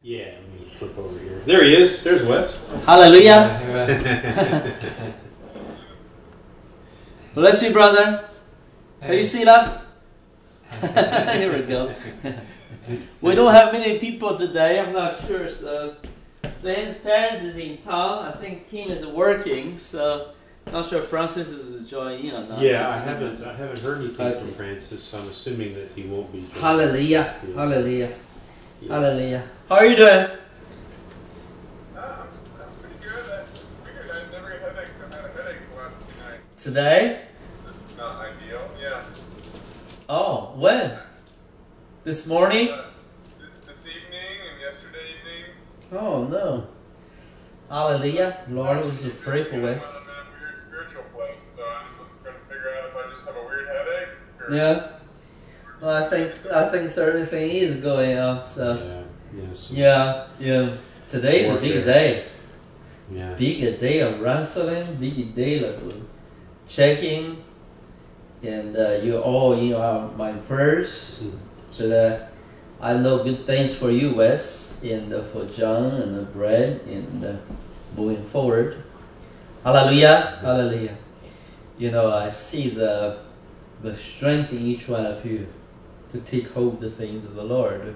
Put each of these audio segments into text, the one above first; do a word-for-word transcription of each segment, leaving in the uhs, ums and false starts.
Yeah, let me flip over here. There he is. There's Wes. Hallelujah. Bless you, brother. Can you see us? Here we go. We don't have many people today. I'm not sure. So, Ben's parents is in town. I think Kim is working. So, not sure if Francis is joining in or not. Yeah, I haven't. I haven't heard anything Okay. from Francis. So I'm assuming that he won't be joining. Hallelujah. Yeah. Hallelujah. Yeah. Hallelujah. How are you doing? Uh, I'm, I'm pretty good. I figured I'd never get headaches. I've had a headache the last two nights. Today? It's not ideal. Yeah. Oh, when? This morning? Uh, this, this evening and yesterday evening. Oh no. Hallelujah. Lord, we should pray for I'm us. in a weird spiritual place, so I'm just going to figure out if I just have a weird headache. Or Yeah. Well, I think I think certain thing is going on. So Yeah. Yes. yeah, yeah. Today is a big Warfare. day. Yeah. Big day of ransoling. Big day of checking. And uh, you're all in our my prayers. Mm. So that I know good things for you, Wes, and uh, for John and uh, Brad, and uh, moving forward. Hallelujah, hallelujah. You know, I see the the strength in each one of you to take hold of the things of the Lord.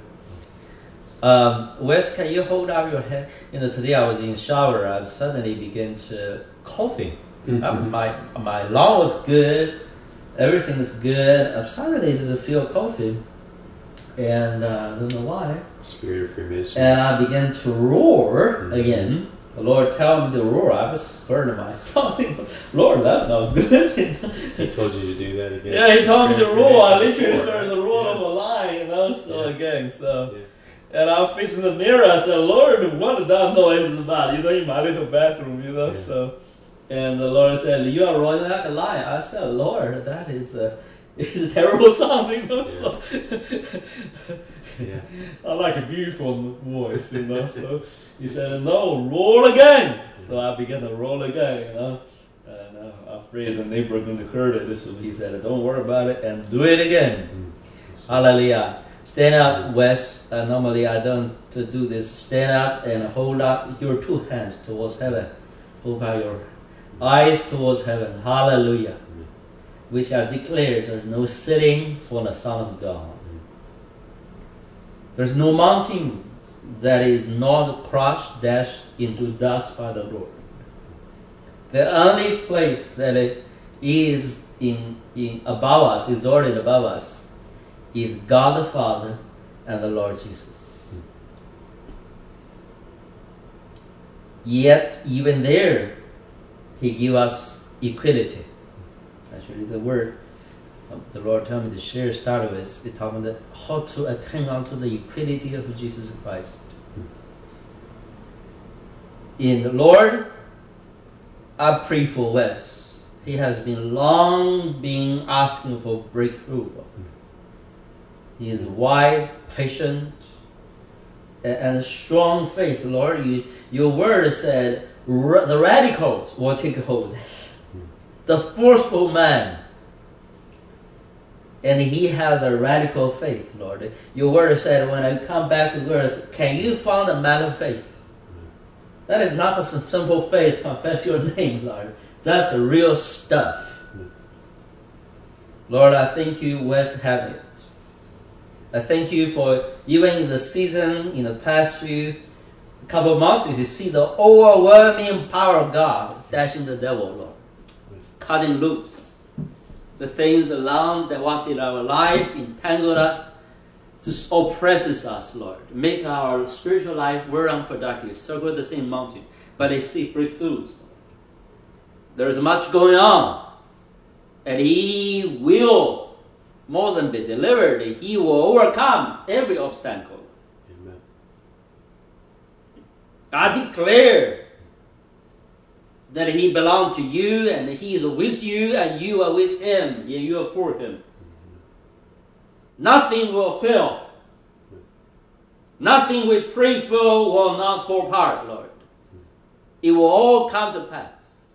Um, Wes, can you hold up your head? You know, today I was in shower. I suddenly began to coughing. Mhm. Uh, my my lung was good. Everything is good. I suddenly just feel coughing. And uh, I don't know why. Spirit of Freemason. And I began to roar Mhm. again. The Lord told me to roar. I was scared myself. Lord, that's not good. He told you to do that again. Yeah, he told me to Spirit of roar. I Freemason literally before, heard the right? roar Yeah. of a lion, you know, so Yeah. again, so. Yeah. And I was facing the mirror. I said, Lord, what that noise is about? You know, in my little bathroom, you know, Yeah. so. And the Lord said, you are roaring like a lion. I said, Lord, that is a, is a terrible sound, you know, Yeah. so. Yeah. I like a beautiful voice, you know, so. He said, no, roll again. So I began to roll again, you know. And uh, I'm afraid the neighbor going to hear it. So he said, don't worry about it and do it again. Mm. Hallelujah. Stand up, Wes. Uh, normally I don't uh, do this. Stand up and hold up your two hands towards heaven. Hold out your eyes towards heaven. Hallelujah. We shall declare there's no sitting for the Son of God. There's no mountain that is not crushed, dashed into dust by the Lord. The only place that it is in, in above us, is already above us, is God the Father and the Lord Jesus. Yet, even there, He give us equality. Actually, the word um, the Lord told me to share started with, it talking about how to attain unto the equality of Jesus Christ. In the Lord, I pray for Wes. He has been long been asking for breakthrough. He is wise, patient, a- and strong faith. Lord, you, your word said ra- the radicals will take hold of this. The forceful man. And he has a radical faith, Lord. Your word said, when I come back to earth, can you find a man of faith? That is not just a simple faith, confess your name, Lord. That's a real stuff. Lord, I thank you, Wes, have it. I thank you for, even in the season, in the past few couple of months, you see the overwhelming power of God dashing the devil, Lord. Cutting loose the things around that was in our life, entangled us, just oppresses us, Lord. Make our spiritual life very unproductive. Circle the same mountain, but they see breakthroughs. There's much going on, and He will more than be delivered. He will overcome every obstacle. Amen. I declare that He belongs to you, and He is with you, and you are with Him, and you are for Him. Nothing will fail. Nothing we pray for will not fall apart, Lord. It will all come to pass.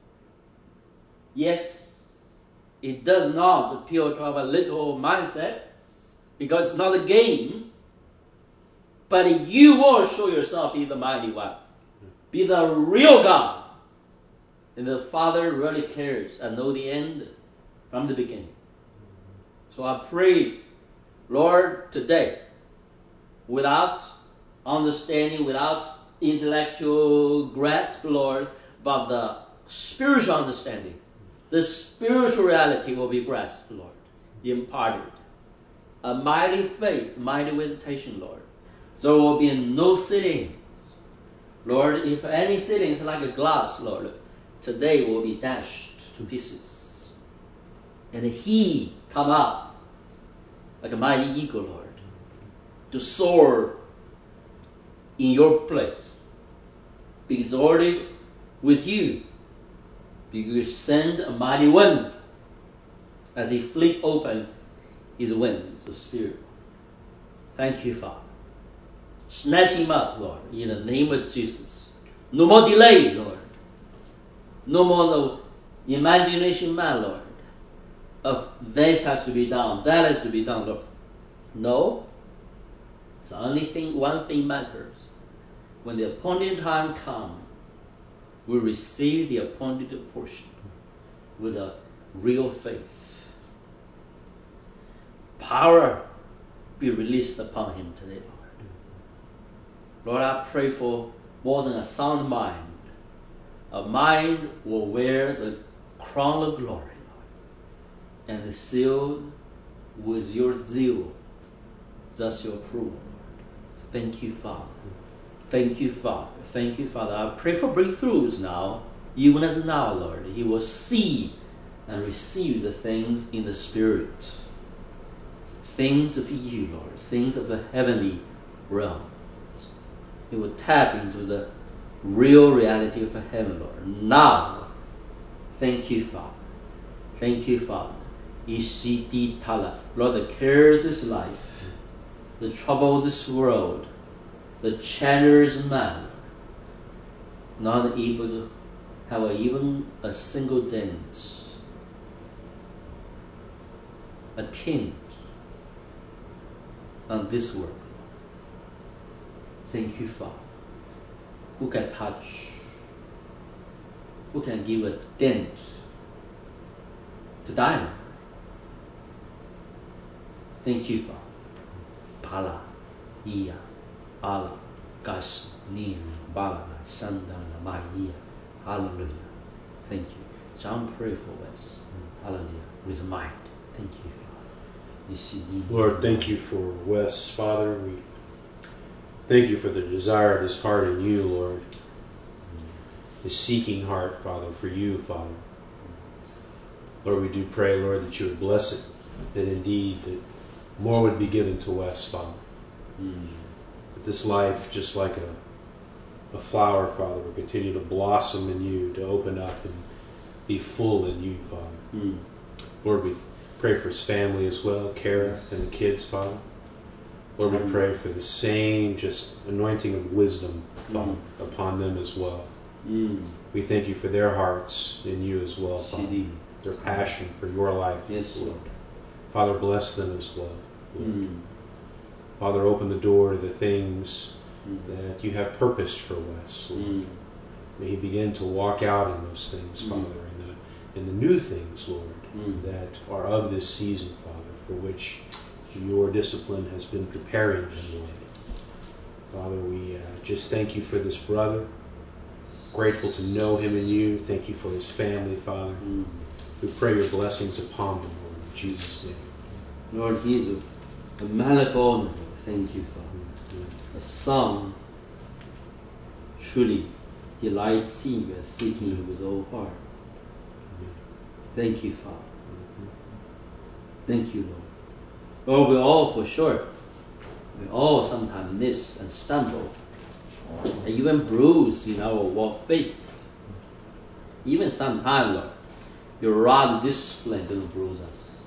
Yes, it does not appeal to our little mindset, because it's not a game. But you will show yourself be the mighty one, be the real God. And the Father really cares and know the end from the beginning. So I pray, Lord, today, without understanding, without intellectual grasp, Lord, but the spiritual understanding, the spiritual reality will be grasped, Lord, imparted. A mighty faith, mighty visitation, Lord. There will be no ceilings. Lord, if any ceiling is like a glass, Lord, today will be dashed to pieces. And He come up like a mighty eagle, Lord, to soar in your place, be exalted with you, because you send a mighty wind as He flick open His wings to steer. Thank you, Father. Snatch him up, Lord, in the name of Jesus. No more delay, Lord. No more the imagination man, Lord, of this has to be done, that has to be done, Lord. No. The only thing, one thing matters. When the appointed time comes, we receive the appointed portion with a real faith. Power be released upon him today, Lord. Lord, I pray for more than a sound mind. A mind will wear the crown of glory, Lord, and is sealed with your zeal, thus your approval. Thank you, Father. Thank you, Father. Thank you, Father. I pray for breakthroughs now, even as now, Lord. He will see and receive the things in the Spirit. Things of you, Lord. Things of the heavenly realms. He will tap into the real reality of heaven, Lord. Now, Lord. Thank you, Father. Thank you, Father. Ishiti tala. Lord, the care of this life, the trouble of this world, the chatter's man, not able to have a, even a single dent, a tint on this world. Thank you, Father. Who can touch? Who can give a dent to diamond? Thank you, Father. Pala, Iya, Allah, Gas, Nin, Bala, Sandana, Maya. Hallelujah. Thank you. John, pray for us. Hallelujah. With mind. Thank you, Father. Lord, thank you for Wes, Father. We thank you for the desire of his heart in you, Lord. His seeking heart, Father, for you, Father. Lord, we do pray, Lord, that you would bless it, that indeed that more would be given to Wes, Father. Mm. That this life, just like a, a flower, Father, will continue to blossom in you, to open up and be full in you, Father. Mm. Lord, we pray for his family as well, Kara yes. and the kids, Father. Lord, we pray for the same just anointing of wisdom, Father, mm. upon them as well. Mm. We thank you for their hearts in you as well, Father. Their passion for your life, yes, Lord. Father, bless them as well, Lord. Mm. Father, open the door to the things mm. that you have purposed for Wes, Lord. Mm. May he begin to walk out in those things, mm. Father, in the, in the new things, Lord, mm. that are of this season, Father, for which your discipline has been preparing him, Lord. Father, we uh, just thank you for this brother. Grateful to know him and you. Thank you for his family, Father. Mm. We pray your blessings upon them, Lord, in Jesus' name. Lord, he is a, a manifold. Thank you, Father. Mm-hmm. A son truly delights in you, seeking you with all heart. Mm-hmm. Thank you, Father. Mm-hmm. Thank you, Lord. Lord, we all for sure, we all sometimes miss and stumble, and even bruise in our walk faith. Even sometimes, Lord, your rod discipline doesn't bruise us.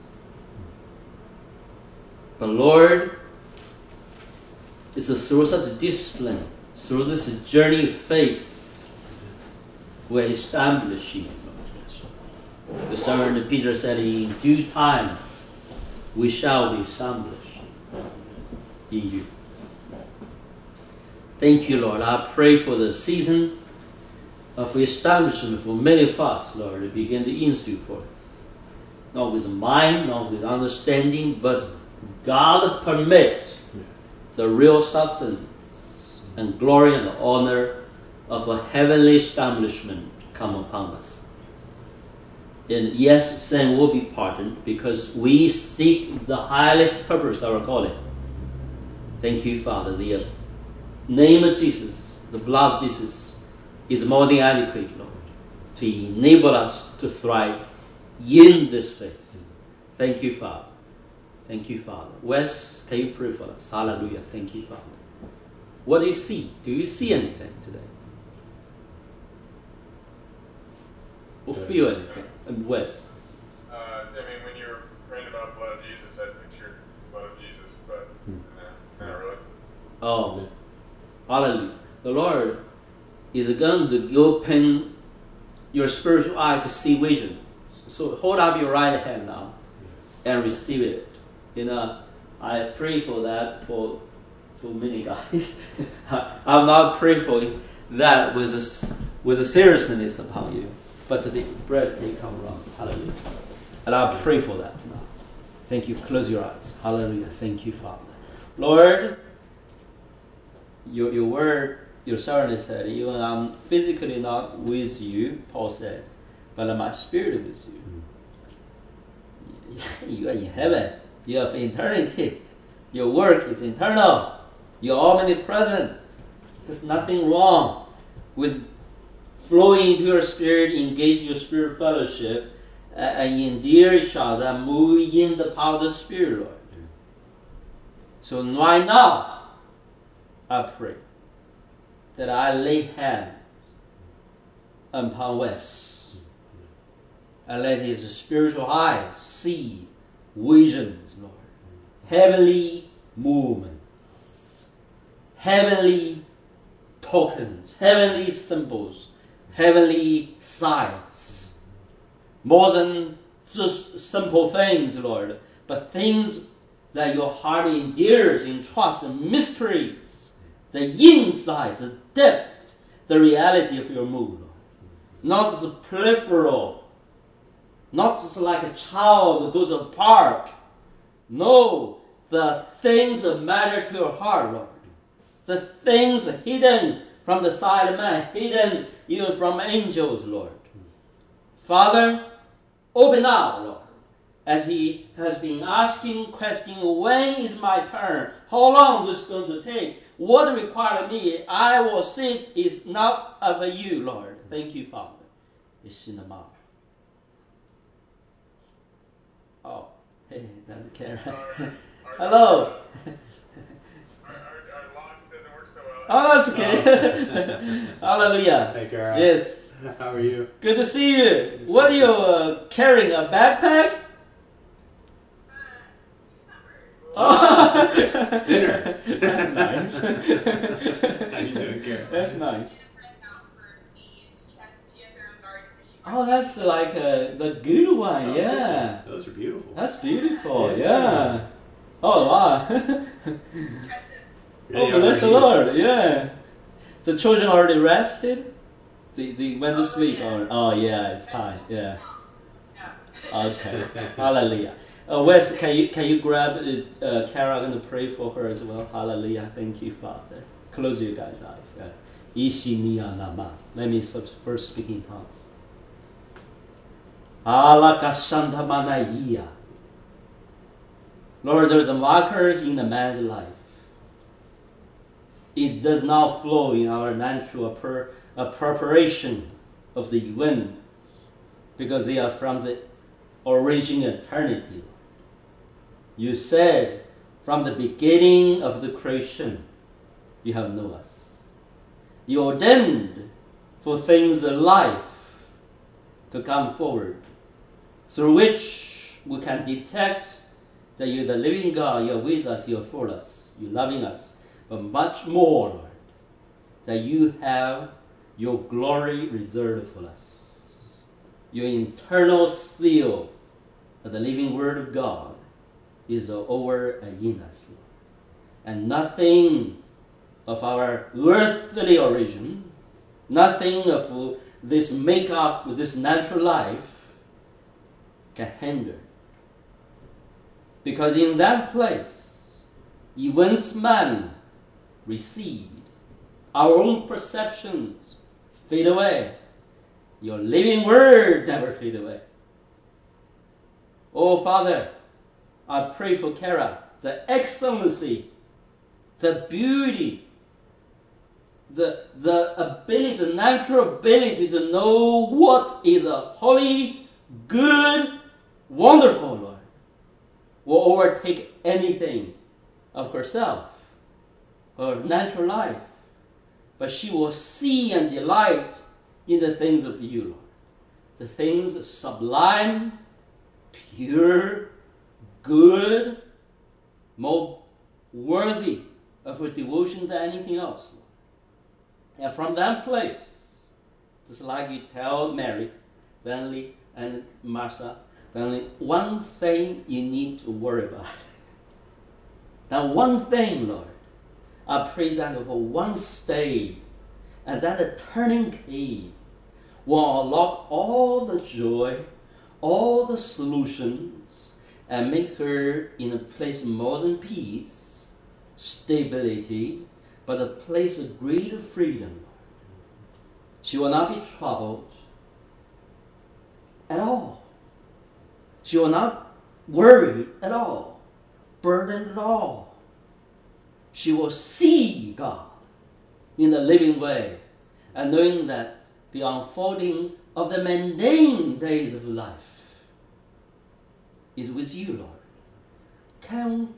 But Lord, it's through such discipline, through this journey of faith, we're establishing. The servant Peter said, in due time, we shall be established in you. Thank you, Lord. I pray for the season of establishment for many of us, Lord, to begin to ensue forth. Not with mind, not with understanding, but God permit the real substance and glory and honor of a heavenly establishment come upon us. And yes, sin will be pardoned because we seek the highest purpose of our calling. Thank you, Father. The name of Jesus, the blood of Jesus, is more than adequate, Lord, to enable us to thrive in this faith. Thank you, Father. Thank you, Father. Wes, can you pray for us? Hallelujah. Thank you, Father. What do you see? Do you see anything today? Or feel anything? And Wes? Uh, I mean, when you were praying about blood of Jesus, I pictured blood of Jesus, but uh, not really. Oh, hallelujah. The Lord is going to open your spiritual eye to see vision. So hold up your right hand now and receive it. You know, I pray for that for for many guys. I'm not praying for that with a, with a seriousness upon you. But the bread may come wrong. Hallelujah. And I pray for that now. Thank you. Close your eyes. Hallelujah. Thank you, Father. Lord, your, your word, your servant said, even I'm physically not with you, Paul said, but my spirit is with you. You are in heaven. You have eternity. Your work is eternal. You're omnipresent. There's nothing wrong with flowing into your spirit, engage your spirit fellowship, uh, and endear each other, and move in the power of the Spirit, Lord. So right now, I pray that I lay hands upon Wes and let his spiritual eyes see visions, Lord. Heavenly movements, heavenly tokens, heavenly symbols, heavenly sights. More than just simple things, Lord, but things that your heart endears in trust and mysteries, the insights, the depth, the reality of your mood. Not just peripheral, not just like a child go to the park. No, the things that matter to your heart, Lord. The things hidden from the sight of man, hidden even from angels, Lord. Father, open up, Lord, as he has been asking, questioning, when is my turn? How long is this going to take? What required of me? I will sit is not of you, Lord. Thank you, Father. It's in the mouth. Oh, hey, that's Karen. Hello. Oh, that's okay. Hallelujah. Hey, Kara. Yes. How are you? Good to see you. What are you uh, carrying? A backpack? Oh. Dinner. That's nice. How you doing, Kara? That's nice. Oh, that's like uh, the good one. Oh, Yeah. Those are beautiful. That's beautiful. Yeah. Yeah. Oh, wow. Really Oh, bless the are Lord, yeah. The children already rested? They, they went to sleep? Or, oh, yeah, it's time, yeah. Okay, hallelujah. Uh, Wes, can you can you grab uh, uh, Kara? I'm going to pray for her as well. Hallelujah, thank you, Father. Close your guys' eyes. Ishimiya nama. Let me first speak in tongues. Alakashantamanaya. Lord, there's a markers in the man's life. It does not flow in our natural per, uh, preparation of the events because they are from the origin eternity. You said from the beginning of the creation, you have known us. You ordained for things of life to come forward, through which we can detect that you're the living God, you're with us, you're for us, you're loving us. But much more, Lord, that you have your glory reserved for us. Your internal seal of the living Word of God is over and in us, Lord. And nothing of our earthly origin, nothing of this make-up, this natural life, can hinder. Because in that place, events man recede, our own perceptions fade away. Your living word never fade away. Oh, Father, I pray for Kara, the excellency, the beauty, the, the ability, the natural ability to know what is a holy, good, wonderful, Lord, will overtake anything of herself, her natural life. But she will see and delight in the things of you, Lord. The things sublime, pure, good, more worthy of her devotion than anything else, Lord. And from that place, just like you tell Mary, Vanley, and Martha, there's only one thing you need to worry about. Now, one thing, Lord, I pray that for one stay, and that the turning key will unlock all the joy, all the solutions, and make her in a place more than peace, stability, but a place of greater freedom. She will not be troubled at all. She will not worry at all, burdened at all. She will see God in a living way, and knowing that the unfolding of the mundane days of life is with you, Lord. Can,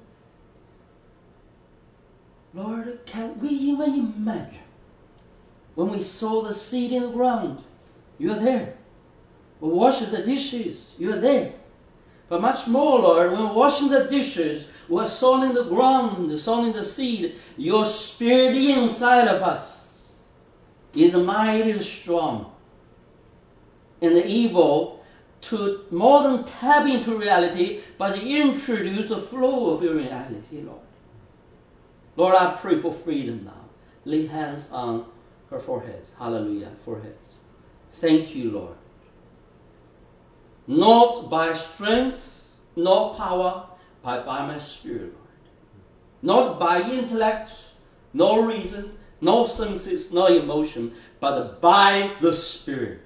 Lord, can we even imagine when we sow the seed in the ground, you are there. We wash the dishes, you are there. But much more, Lord, when washing the dishes, we're sowing the ground, sowing the seed. Your spirit inside of us is mighty strong and able to more than tap into reality, but introduce the flow of your reality, Lord. Lord, I pray for freedom now. Lay hands on her foreheads. Hallelujah, foreheads. Thank you, Lord. Not by strength, nor power, but by my Spirit, Lord. Not by intellect, no reason, no senses, no emotion, but by the Spirit.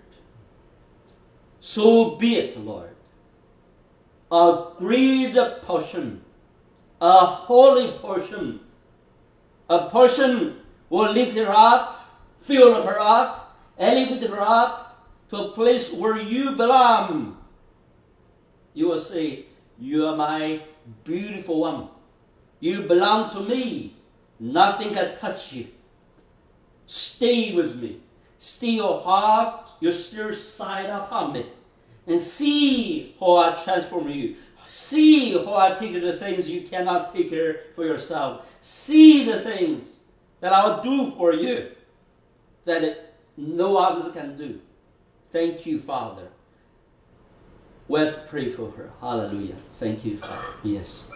So be it, Lord. A great portion, a holy portion, a portion will lift her up, fill her up, elevate her up to a place where you belong. You will say, you are my beautiful one. You belong to me. Nothing can touch you. Stay with me. Stay your heart, your still side upon me. And see how I transform you. See how I take care of the things you cannot take care for yourself. See the things that I will do for you that no others can do. Thank you, Father. Let's pray for her. Hallelujah. Thank you, Father. Yes.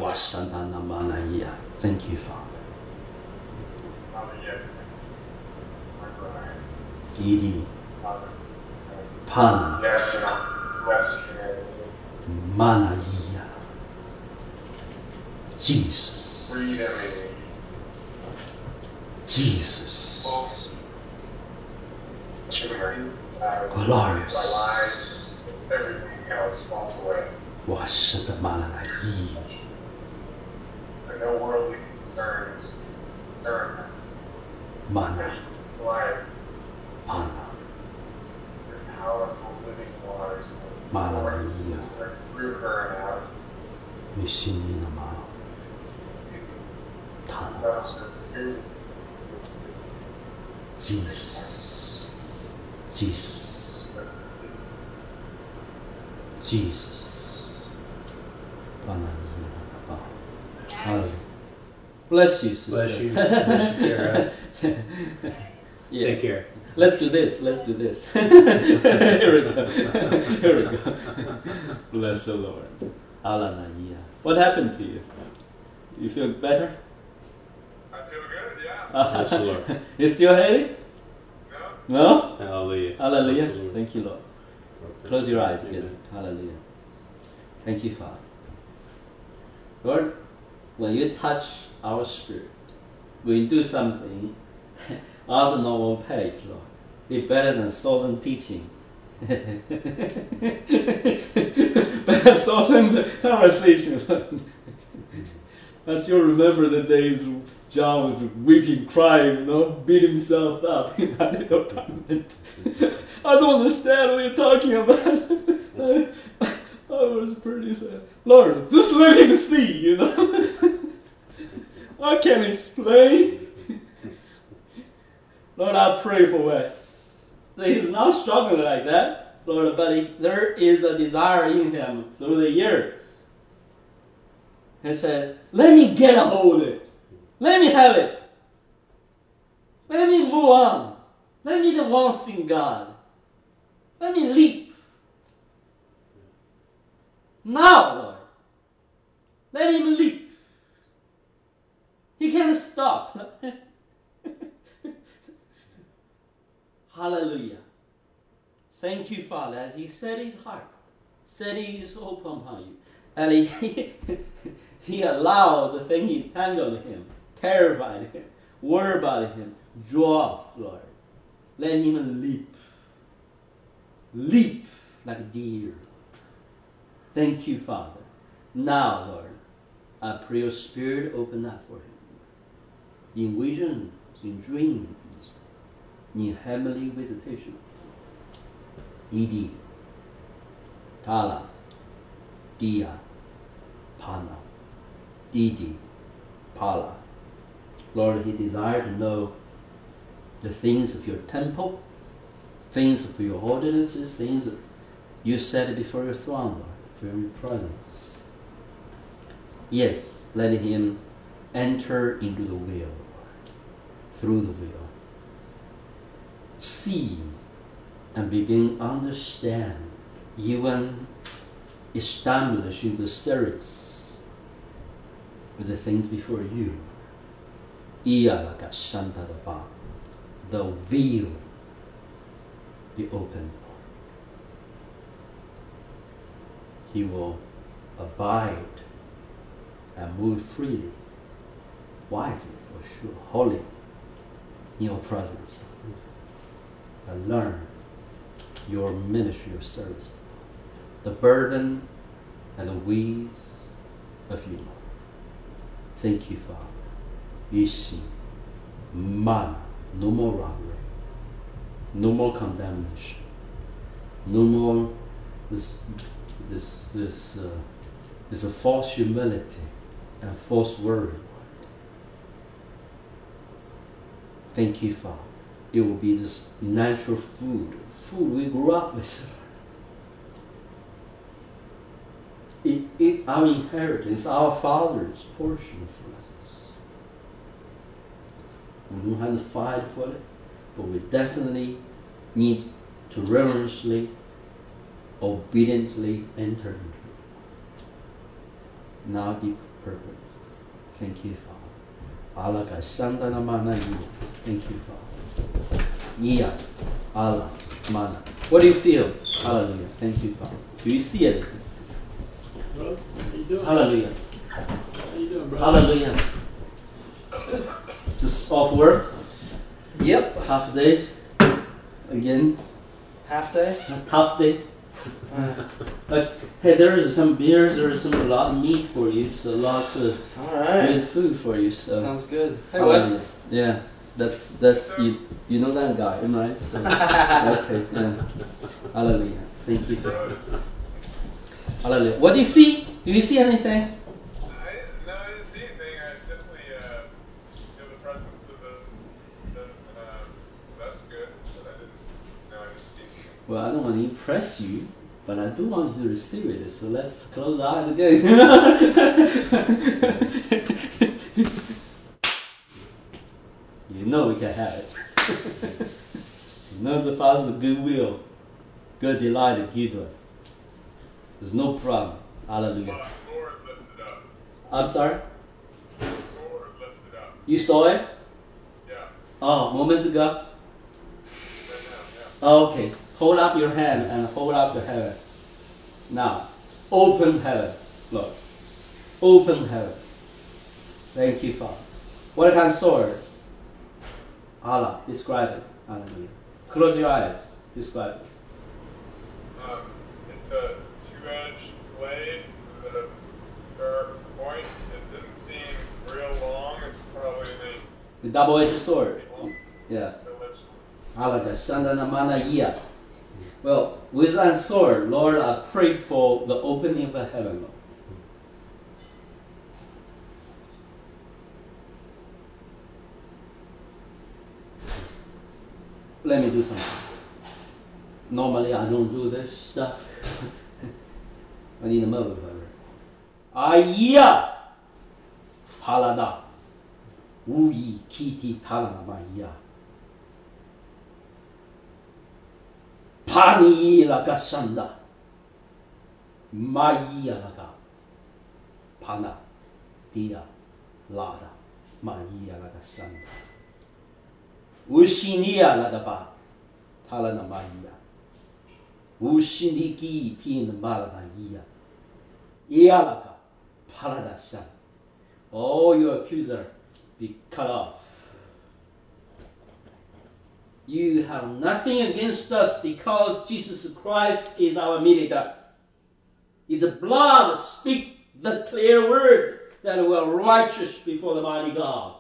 Thank you, Father. Idi. Pana. Manaya. Jesus. Jesus. Glorious. Everything else falls away. There are no worldly concerns. Turn. Mana. Life. Pana. The powerful living waters. Manaya. Through her and out. Mishinina ma. Tana. Thus her Jesus. Jesus. Jesus. Hallelujah. Bless you, sister. Bless you. Bless you, Kara. Yeah. Take care. Let's do this. Let's do this. Here we go. Here we go. Bless the Lord. Hallelujah. What happened to you? You feel better? I feel good, yeah. Yes, Lord. You still hating? No? No? Hallelujah. Hallelujah. Yes, Lord. Thank you, Lord. Yes, Close your Lord. eyes Amen. again. Hallelujah. Thank you, Father. Lord, when you touch our spirit, when you do something out of normal pace, Lord, it's better than Sultan teaching. Better than Sultan conversation. I still remember the days John was weeping, crying, you know, beat himself up in that little apartment. I don't understand what you're talking about. I, I was pretty sad. Lord, just let him see, you know. I can't explain. Lord, I pray for Wes. He's not struggling like that, Lord, but he, there is a desire in him through the years. He said, let me get a hold of it. Let me have it. Let me move on. Let me advance in God. Let me leap. Now, Lord, let him leap. He can't stop. Hallelujah. Thank you, Father, as he set his heart, setting his hope upon you. And he, he allowed the thing he tangled him, terrified him, worried about him, draw off, Lord. Let him leap. Leap like a deer. Thank you, Father. Now, Lord, I pray your spirit open up for him. In visions, in dreams, in heavenly visitations. Idi, Tala, Dia, Pana, Idi, Pala. Lord, he desired to know the things of your temple, things of your ordinances, things that you set before your throne, Lord, for your presence. Yes, let him enter into the will, Lord, through the will. See and begin understand, even establish in the service with the things before you. The veil be opened. He will abide and move freely, wisely for sure, holy in your presence. And learn your ministry, your service, the burden and the weeds of you, Lord. Thank you, Father. Ishi, mana, no more robbery, no more condemnation, no more this, this, this, uh, this a false humility and false worry. Thank you, Father. It will be this natural food, food we grew up with. It, it, our inheritance, our Father's portion for us. We don't have to fight for it, but we definitely need to reverently, obediently enter into it. Now be perfect. Thank you, Father. Allah ka sandana mana you. Thank you, Father. Yeah, Allah, mana. What do you feel? Hallelujah. Thank you, Father. Do you see anything? Brother, how you doing? Hallelujah. How you doing, brother? Hallelujah. Just off work? Yep. Half day. Again. Half day. A tough day. Uh, But hey, there is some beers, there is some a lot of meat for you, so a lot of all right. good food for you. So Sounds good. Hey, Hallelujah. Wes. Yeah, that's that's you. You know that guy, am I? So, okay. Yeah. Hallelujah. Thank you. For Hallelujah. What do you see? Do you see anything? I didn't, no, I didn't see anything. I definitely uh, feel the presence of the, the uh, that's good, but I didn't, no, I didn't see anything. Well, I don't want to impress you, but I do want you to receive it. So let's close our eyes again. You know we can have it. You know the Father's goodwill, good delight to give to us. There's no problem. Hallelujah. Uh, Lord lifted up. I'm sorry? Lord lifted up. You saw it? Yes. Oh, moments ago? Right now, yeah. Okay. Hold up your hand and hold up the heaven. Now, open heaven, Lord. Open heaven. Thank you, Father. What kind of sword? Allah, describe it. Hallelujah. Close your eyes. Describe it. Um, it's a two-edged blade with a sharp point. It doesn't seem real long. It's probably The double-edged sword. the Yeah. village. Allah, the Shandana Mana Iya. Well, with that sword, Lord, I pray for the opening of the heaven, Lord. Let me do something. Normally, I don't do this stuff. I need a moment, however. Aya! Palada. Uyi kiti talana maya. Pani laka shanda. Maya laka. Pana. Dia. Lada. Maya laka shanda. Ushinia ladaba, talana maya. Ushiniki tin malana iya. Ialaka, paradashan. Oh, your accuser, be cut off. You have nothing against us because Jesus Christ is our mediator. His blood speaks the clear word that we are righteous before the mighty God.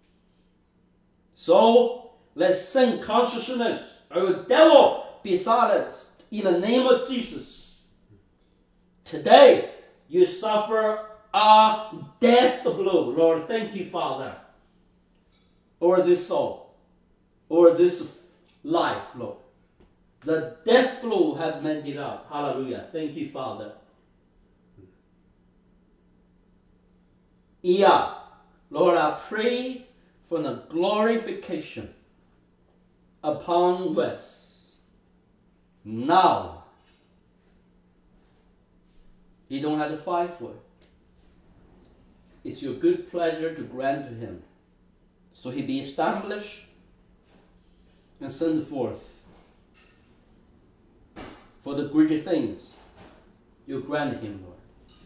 So, let's send consciousness, O devil, be silenced in the name of Jesus. Today, you suffer a death blow. Lord, thank you, Father. Over this soul, over this life, Lord. The death blow has been dealt out. Hallelujah. Thank you, Father. Yeah. Lord, I pray for the glorification upon West. Now, he don't have to fight for it. It's your good pleasure to grant to him. So he be established and sent forth for the greater things you grant him, Lord.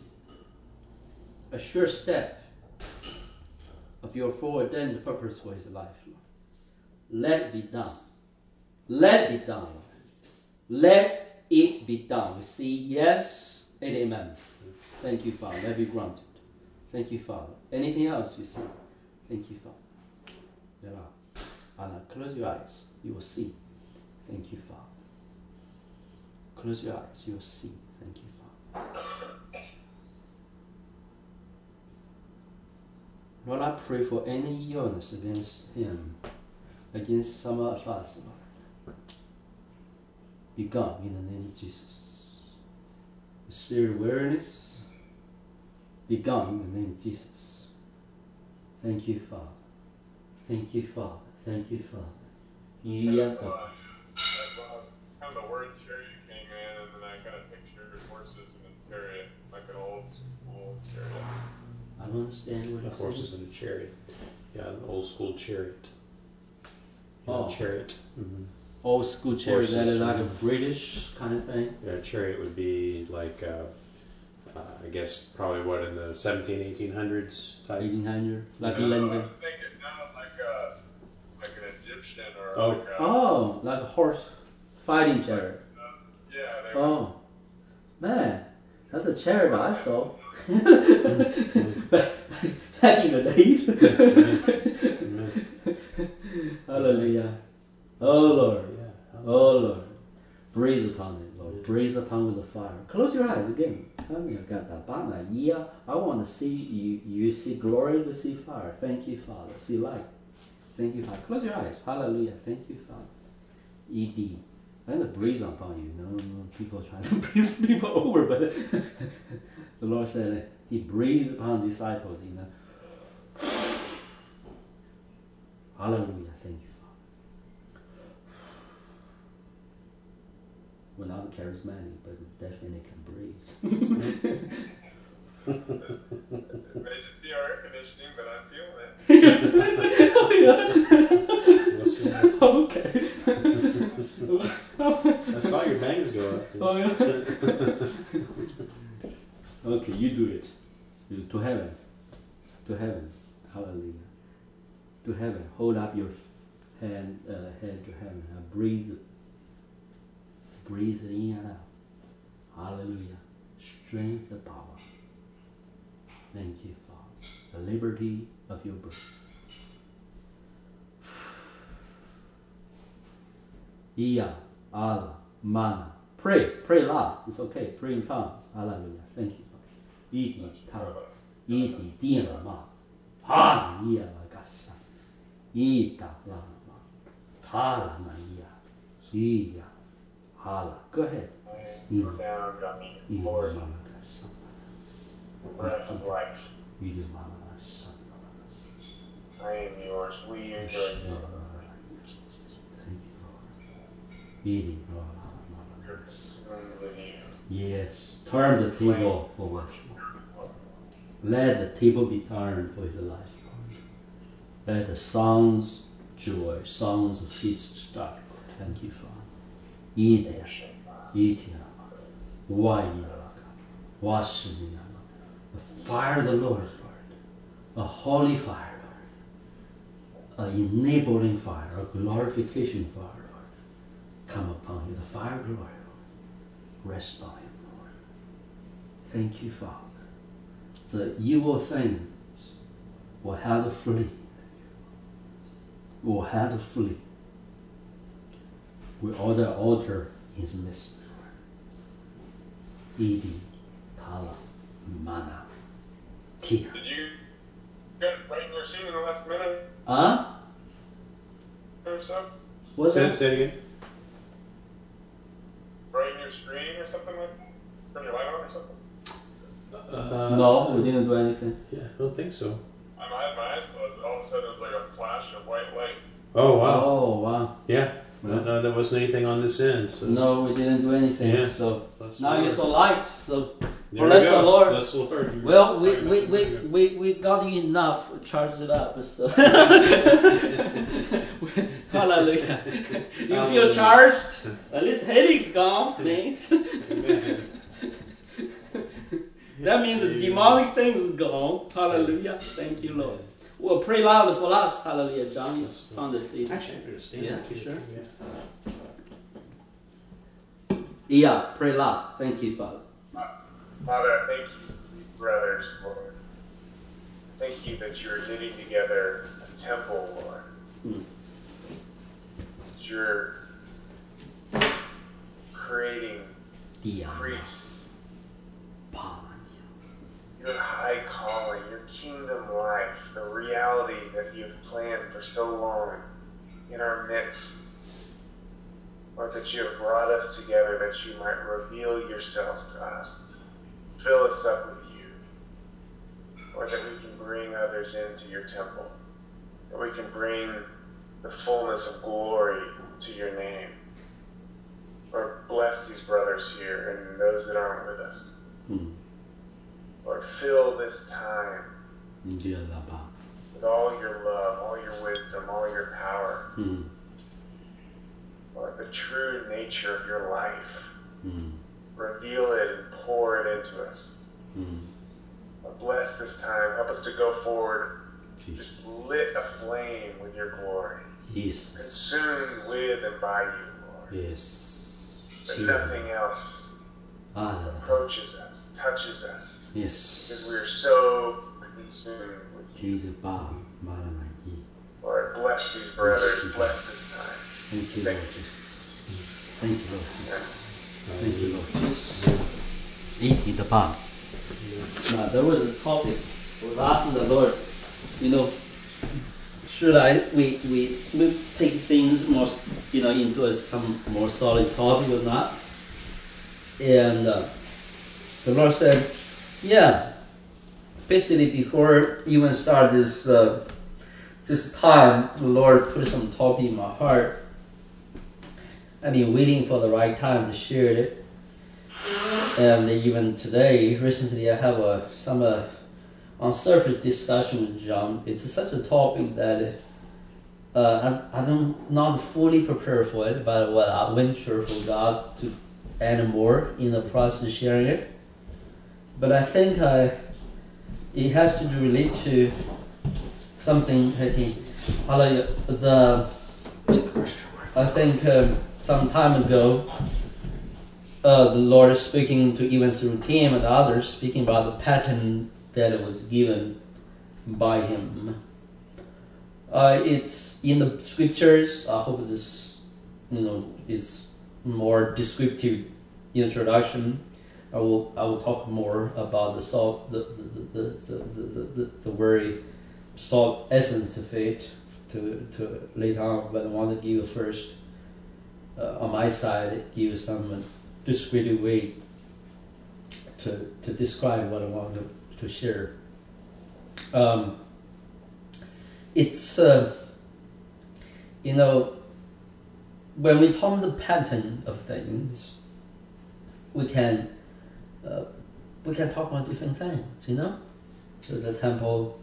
A sure step of your foreordained purpose for his life, Lord. Let it be done. Let it be done, Lord. Let it be done. We say yes and amen. Thank you, Father. Let it be granted. Thank you, Father. Anything else we see? Thank you, Father. There are. Anna, close your eyes. You will see. Thank you, Father. Close your eyes. You will see. Thank you, Father. Lord, I pray for any illness against him, against some of us, Lord. Be gone in the name of Jesus. The spirit of weariness, be gone in the name of Jesus. Thank you, Father. Thank you, Father. Thank you, Father. Yeah. That's, uh, that's, uh, kind of the word chariot came in, and then I kind of pictured horses in a chariot, like an old school chariot. I don't understand what The it horses says. in a chariot. Yeah, an old school chariot. Yeah, Oh. chariot. Mm-hmm. Old school chariot, that Horses, is like a yeah. British kind of thing. Yeah, chariot would be like, uh, uh, I guess, probably what, in the seventeen, eighteen hundreds type? eighteen hundred, like No, I London. was thinking, no, like a, like an Egyptian or Oh. like a, Oh, like a horse fighting chariot. yeah, they were, Oh, man, that's a chariot I saw. back, back in the days. Amen. Hallelujah. Oh Lord. Yeah. Oh Lord. Breathe upon it, Lord. Breathe upon with the fire. Close your eyes again. I want to see you. You see glory to see fire. Thank you, Father. See light. Thank you, Father. Close your eyes. Hallelujah. Thank you, Father. E D. I'm going to breathe upon you. No, no, people trying to breathe people over, but the Lord said He breathed upon disciples. You know. Hallelujah. Thank you, Father. We're not charismatic, but definitely can breathe. it may just be our air conditioning, but I'm feeling it. Oh, yeah. go out. Oh, yeah. Okay, you do it. You, to heaven. To heaven. Hallelujah. To heaven. Hold up your hand, uh, head to heaven and breathe. Breathe in and out. Hallelujah. Strength and power. Thank you, Father. The liberty of your breath. Iya, Allah, mana. Pray, pray loud. It's okay. Pray in tongues. Hallelujah. Thank you, Father. Iti ta, iti dina ma, ha iya la gasa, ita la ma, ta la ma iya, iya, hala. Go ahead. I am down, Gummy, Iya Lord, ma la gasa, breath of life. iya ma la gasa. I am yours. We enjoy you. Thank you, Lord. Iti la ma la gasa. Consumed with you. Yes, turn the table for us. Let the table be turned for his life. Let the songs joy, songs of feast start. Thank you, Father. Eat there, eat here. Why wash me? The fire of the Lord, Lord. A holy fire, Lord. An enabling fire, a glorification fire, Lord. Come upon him. The fire of glory, Lord. Rest on him, Lord. Thank you, Father. The evil things will have to flee. Will have to flee. We order altar in his midst. Idi, Tala, Mana, Tia. Did you get it right in your seat in the last minute Huh? or so? What's Say, that? say it again. Right in your screen or something like Turn your light on or something? Uh, No, we didn't do anything. Yeah, I don't think so. I had my eyes closed. All of a sudden it was like a flash of white light. Oh, wow. Oh, wow. Yeah. No, no, there wasn't anything on this end. So No, we didn't do anything. Yeah. So Bless now the you're Lord. so light. So There we bless go. the Lord. Bless the Lord. You- well, we we, we, we, we got you enough. Charge it up. So hallelujah. You feel Hallelujah. charged? At least headache's gone, means. Amen. That means the demonic things is gone. Hallelujah. Thank you, Lord. Well, pray loud for us. Hallelujah. John, you found the seat. Actually, I understand. Yeah, Too. sure. Yeah. Yeah, pray loud. Thank you, Father. Father, I thank you, brothers, Lord. Thank you that you're knitting together a temple, Lord. Mm. That you're creating Yeah. priests. Your high calling, your kingdom life, the reality that you've planned for so long in our midst. Lord, that you have brought us together that you might reveal yourselves to us. Fill us up with you. Lord, that we can bring others into your temple. That we can bring the fullness of glory to your name. Lord, bless these brothers here and those that aren't with us. Mm. Lord, fill this time Dear Laba. with all your love, all your wisdom, all your power. Mm. Lord, the true nature of your life. Mm. Reveal it and pour it into us. Mm. Lord, bless this time. Help us to go forward, Jesus. just lit aflame with your glory. Jesus. Consumed with and by you, Lord. Yes. That nothing else Ah, approaches us, touches us. Because yes. we are so consumed with you. Jesus. Ba. Maranaki. Lord, bless these brothers. Bless this time. Thank you, Lord Jesus. Thank you, Lord Jesus. Amen. Thank you, Lord Jesus. Eat the palm. Now, there was a topic. I was asking the Lord, you know, should I, we, we, we take things more, s- you know, into a, some more solid topic or not? And uh, the Lord said, yeah. Basically, before even start this, uh, this time, the Lord put some topic in my heart. I've been waiting for the right time to share it. And even today, recently, I have a, some uh, on surface discussion with John. It's such a topic that uh, I, I don't not fully prepare for it, but what I venture for God to add more in the process of sharing it. But I think uh, it has to relate to something. I think, the I think um, some time ago, uh, the Lord is speaking to even through Tim and others, speaking about the pattern that was given by Him. Uh, it's in the scriptures. I hope this, you know, is more descriptive introduction. I will I will talk more about the salt, the the the the, the, the, the, the very salt essence of it to to later on. But I want to give first uh, on my side give some descriptive way to to describe what I want to, to share. Um, it's uh, you know, when we talk the pattern of things, we can uh, we can talk about different things. You know, so the temple,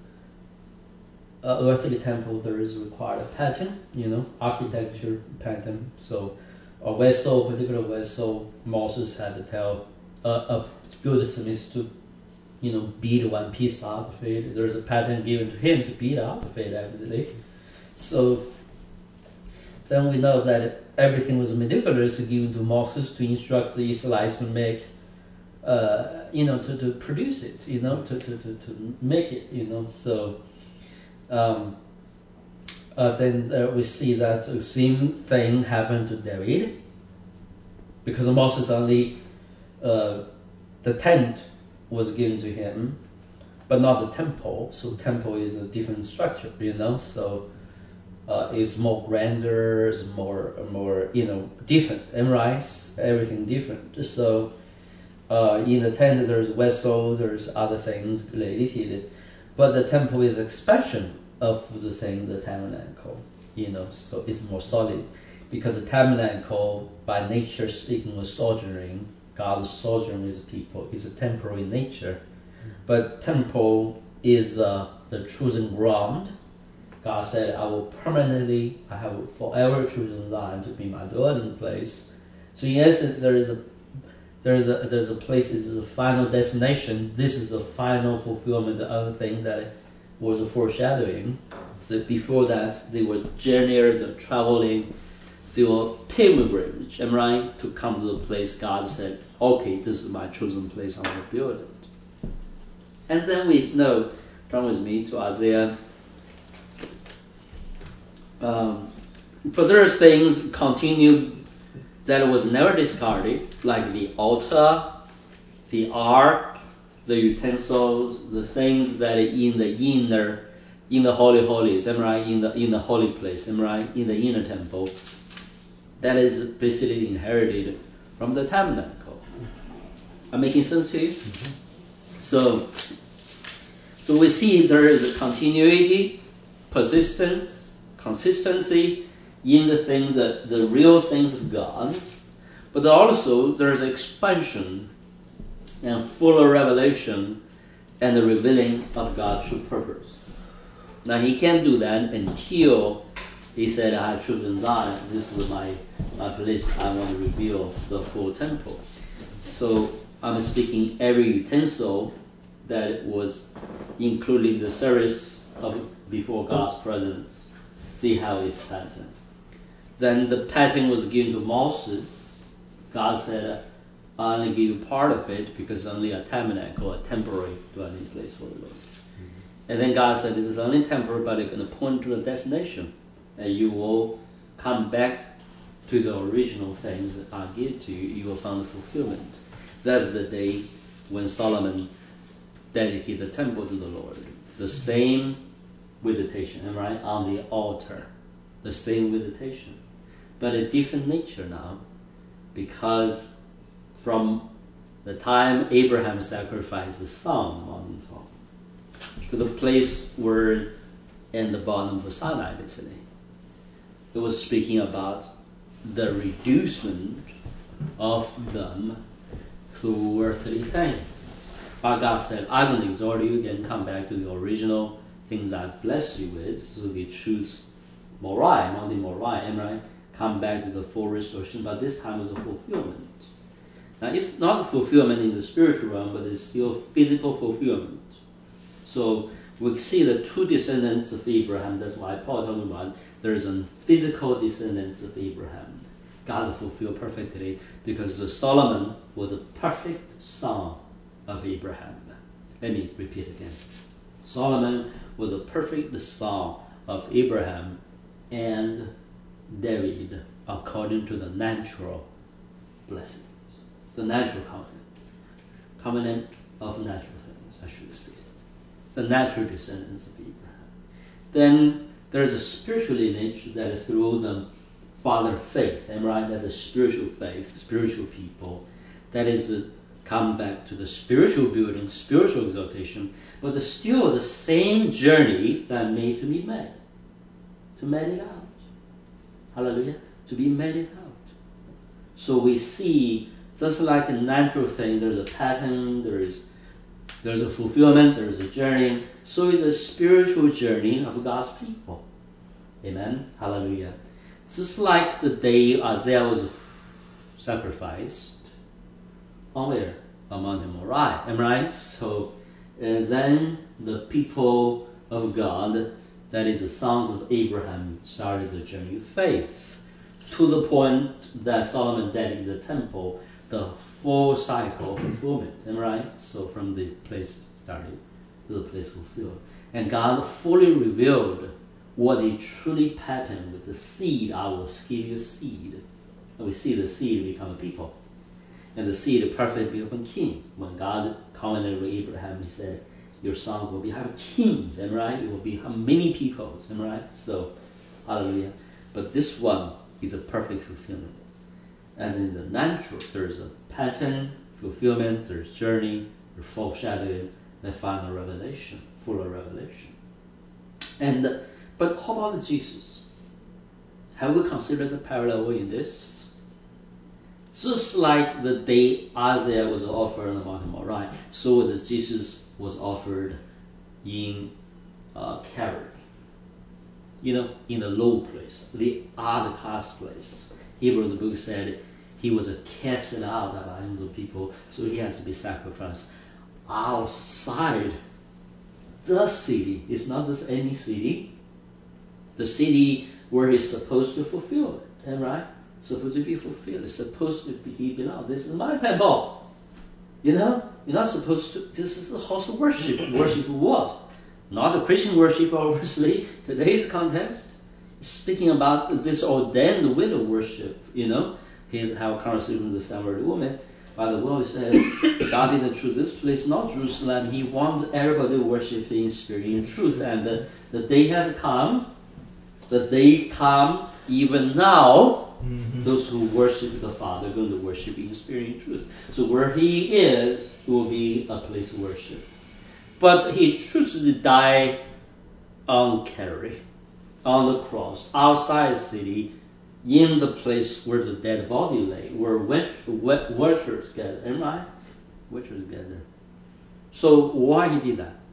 uh, earthly temple, there is required a pattern. You know, architecture pattern. So a vessel, particular vessel, Moses had to tell a, a goldsmith to, you know, beat one piece out of it. There's a pattern given to him to beat out of it, evidently. So then we know that everything was meticulous given to Moses to instruct the Israelites to make, uh, you know, to, to produce it, you know, to, to, to, to make it, you know. So um, uh, then uh, we see that the same thing happened to David, because Moses only, uh, the tent was given to him, but not the temple. So temple is a different structure, you know. So uh, it's more grander, it's more more you know different. And right, everything different. So uh, in the tent there's vessel, there's other things related, but the temple is expression of the thing, the tabernacle. You know, so it's more solid, because the tabernacle by nature speaking was sojourning. God's sojourn with people is a temporal in nature, but temple is uh, the chosen ground. God said, "I will permanently, I have forever chosen Zion to be my dwelling place." So in essence, there is a, there is a, there's a place. This is a final destination. This is the final fulfillment of other thing that was a foreshadowing. So before that, they were journeyers and traveling. They were pilgrimage, am I right? To come to the place God said, okay, this is my chosen place, I'm going to build it. And then we know, turn with me to Isaiah. Um, but there are things continued that was never discarded, like the altar, the ark, the utensils, the things that are in the inner, in the holy holies, am I right? In the in the holy place, am I right? In the inner temple. That is basically inherited from the tabernacle. Am I making sense to you? Mm-hmm. So, so we see there is a continuity, persistence, consistency in the things that the real things of God, but also there is expansion and fuller revelation and the revealing of God's true purpose. Now He can't do that until He said, I have chosen Zion, this is my, my place, I want to reveal the full temple. So I'm speaking every utensil that was included in the service of before God's presence. See how it's pattern. Then the pattern was given to Moses. God said, I only give you part of it because only a tabernacle, a temporary dwelling place for the Lord. Mm-hmm. And then God said, this is only temporary, but it's going to point to the destination. And you will come back to the original things that I give to you. You will find the fulfillment. That's the day when Solomon dedicated the temple to the Lord. The same visitation, right, on the altar. The same visitation. But a different nature now, because from the time Abraham sacrificed his son on Mount Top to the place where in the bottom of Sinai, basically. It was speaking about the reducement of them through earthly things. But God said, I'm going to exhort you again, come back to the original things I blessed you with. So we choose Moriah, Mount Moriah, right? Come back to the full restoration, but this time was a fulfillment. Now, it's not fulfillment in the spiritual realm, but it's still physical fulfillment. So we see the two descendants of Abraham. That's why Paul talking about there is a physical descendants of Abraham. God fulfilled perfectly because Solomon was a perfect son of Abraham. Let me repeat again. Solomon was a perfect son of Abraham and David according to the natural blessings, the natural covenant, covenant of natural things, I should say it, the natural descendants of Abraham. Then there's a spiritual lineage that through the father faith, am I right? That the spiritual faith, spiritual people, that is uh, come back to the spiritual building, spiritual exaltation, but the, still the same journey that made to be made, to make it out. Hallelujah. To be made it out. So we see, just like a natural thing, there's a pattern, there is there's a fulfillment, there's a journey. So is the spiritual journey of God's people. Amen. Hallelujah. Just like the day Isaiah was sacrificed, on where? On Mount Moriah. Am I right? So and then the people of God, that is the sons of Abraham, started the journey of faith to the point that Solomon dedicated the temple, the full cycle of fulfillment. Am I right? So from the place started to the place fulfilled. And God fully revealed what he truly patterned with the seed. I will give you a seed. And we see the seed become a people. And the seed perfectly become king. When God covenanted with Abraham, he said, your son will become kings, am I right? It will become many peoples, am I right? So, hallelujah. But this one is a perfect fulfillment. As in the natural, there's a pattern, fulfillment, there's journey, there's foreshadowing, and final revelation, fuller revelation. And but how about Jesus? Have we considered the parallel in this? Just like the day Isaiah was offered on the Mount Moriah, so that Jesus was offered in uh, Calvary. You know, in the low place, the outcast place. Hebrews book said he was cast out among the people, so he has to be sacrificed outside the city. It's not just any city. The city where he's supposed to fulfill it, and right? Supposed to be fulfilled. It's supposed to be he belongs. This is my temple. You know, you're not supposed to. This is the house of worship. Worship what? Not the Christian worship, obviously. Today's context is speaking about this ordained will of worship. You know, here's how conversation with the Samaritan woman. By the way, he said, God didn't choose this place, not Jerusalem. He wanted everybody to worship in spirit, in truth. And the, the day has come. The day come even now. Mm-hmm. Those who worship the Father are going to worship in spirit and truth. So where he is will be a place of worship. But he chose to die on Calvary, on the cross, outside the city, in the place where the dead body lay, where worshipers gather. Am I? Worshipers gather. So why he did that?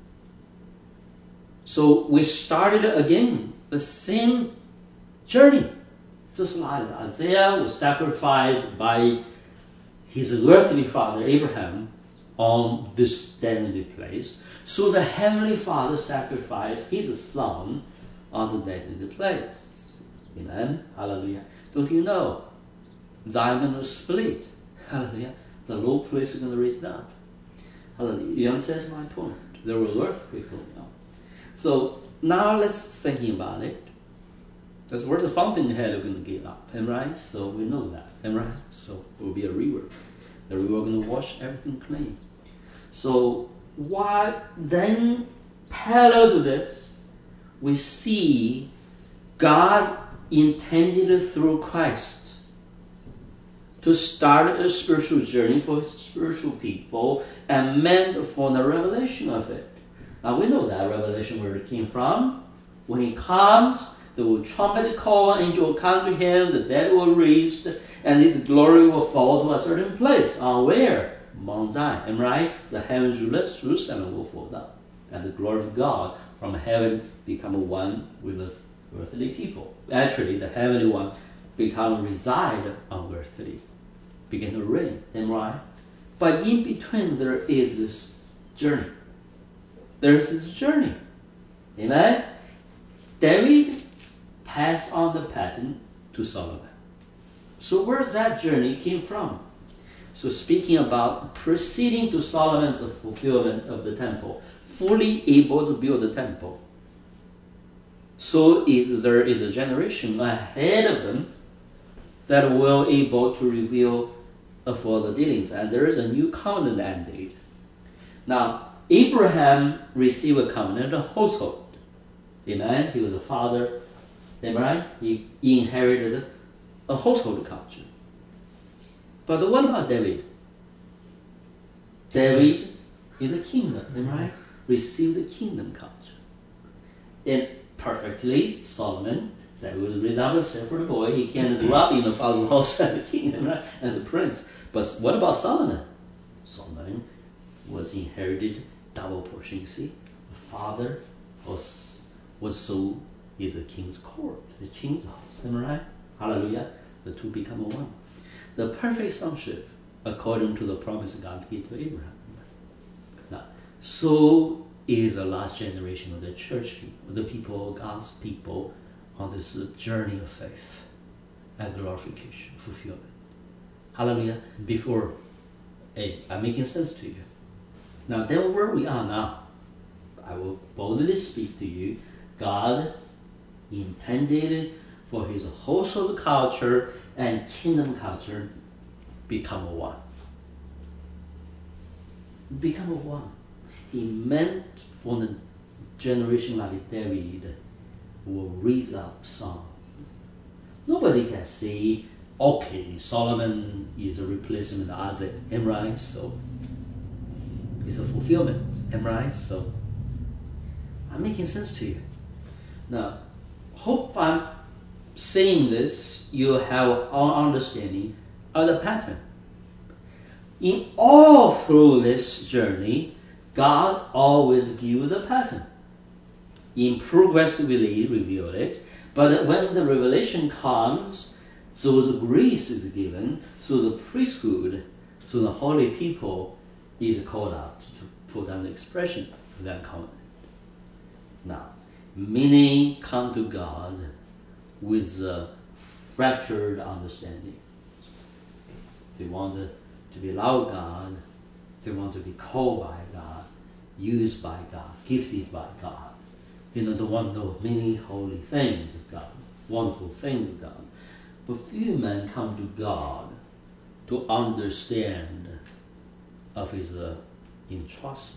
So we started again the same journey. Just like Isaiah was sacrificed by his earthly father Abraham on this deadly place, so the heavenly Father sacrificed his son on the deadly place. Amen. Hallelujah. Don't you know? Zion going to split. Hallelujah. The low place is going to raise up. Hallelujah. You understand my point? There will earthquake going on. So now let's thinking about it. That's where the fountainhead are going to get up, am I right? So we know that, am I right? So it will be a river. The river is going to wash everything clean. So why then, parallel to this, we see God intended through Christ to start a spiritual journey for his spiritual people and meant for the revelation of it. Now we know that revelation where it came from. When he comes, the will trumpet call, angel will come to him, the dead will raised, and his glory will fall to a certain place. On where? Mount Zion. Am I right? The heavens Jerusalem will fall down, and the glory of God from heaven become one with the earthly people. Actually, the heavenly one become reside on earthly began to reign. Am I right? But in between there is this journey. There is this journey. Amen? David passed on the pattern to Solomon. So where that journey came from? So speaking about proceeding to Solomon's fulfillment of the temple, fully able to build the temple. So is there is a generation ahead of them that will able to reveal for the dealings, and there is a new covenant ended. Now Abraham received a covenant, a household. Amen. He was a father. Amen. He inherited a household culture. But what about David? David is a kingdom, right? Received the kingdom culture. And perfectly, Solomon, that will resemble a shepherd boy. He can grow up in the father's house as a king, right? As a prince. But what about Solomon? Solomon was inherited double portion. You see, the father was was so is the king's court, the king's house. Am I right? Hallelujah. The two become one. The perfect sonship, according to the promise God gave to Abraham. Now, so is the last generation of the church people, the people, God's people, on this journey of faith and glorification, fulfillment. Hallelujah. Before, hey, I'm making sense to you. Now, then where we are now, I will boldly speak to you. God intended for his household culture and kingdom culture become one. Become one. He meant for the generation like David will raise up some. Nobody can say, okay, Solomon is a replacement of Isaac. Am I right? So it's a fulfillment. Am I right? So I'm making sense to you. Now, hope I'm saying this, you have our understanding of the pattern. In all through this journey, God always gives the pattern. In progressively revealed it, but when the revelation comes, so the grace is given, so the priesthood, so the holy people is called out to put down the expression of that covenant. Now, many come to God with a fractured understanding. They want to, to be loved God, they want to be called by God, used by God, gifted by God. You know, they want to know many holy things of God, wonderful things of God. But few men come to God to understand of his uh, entrustment.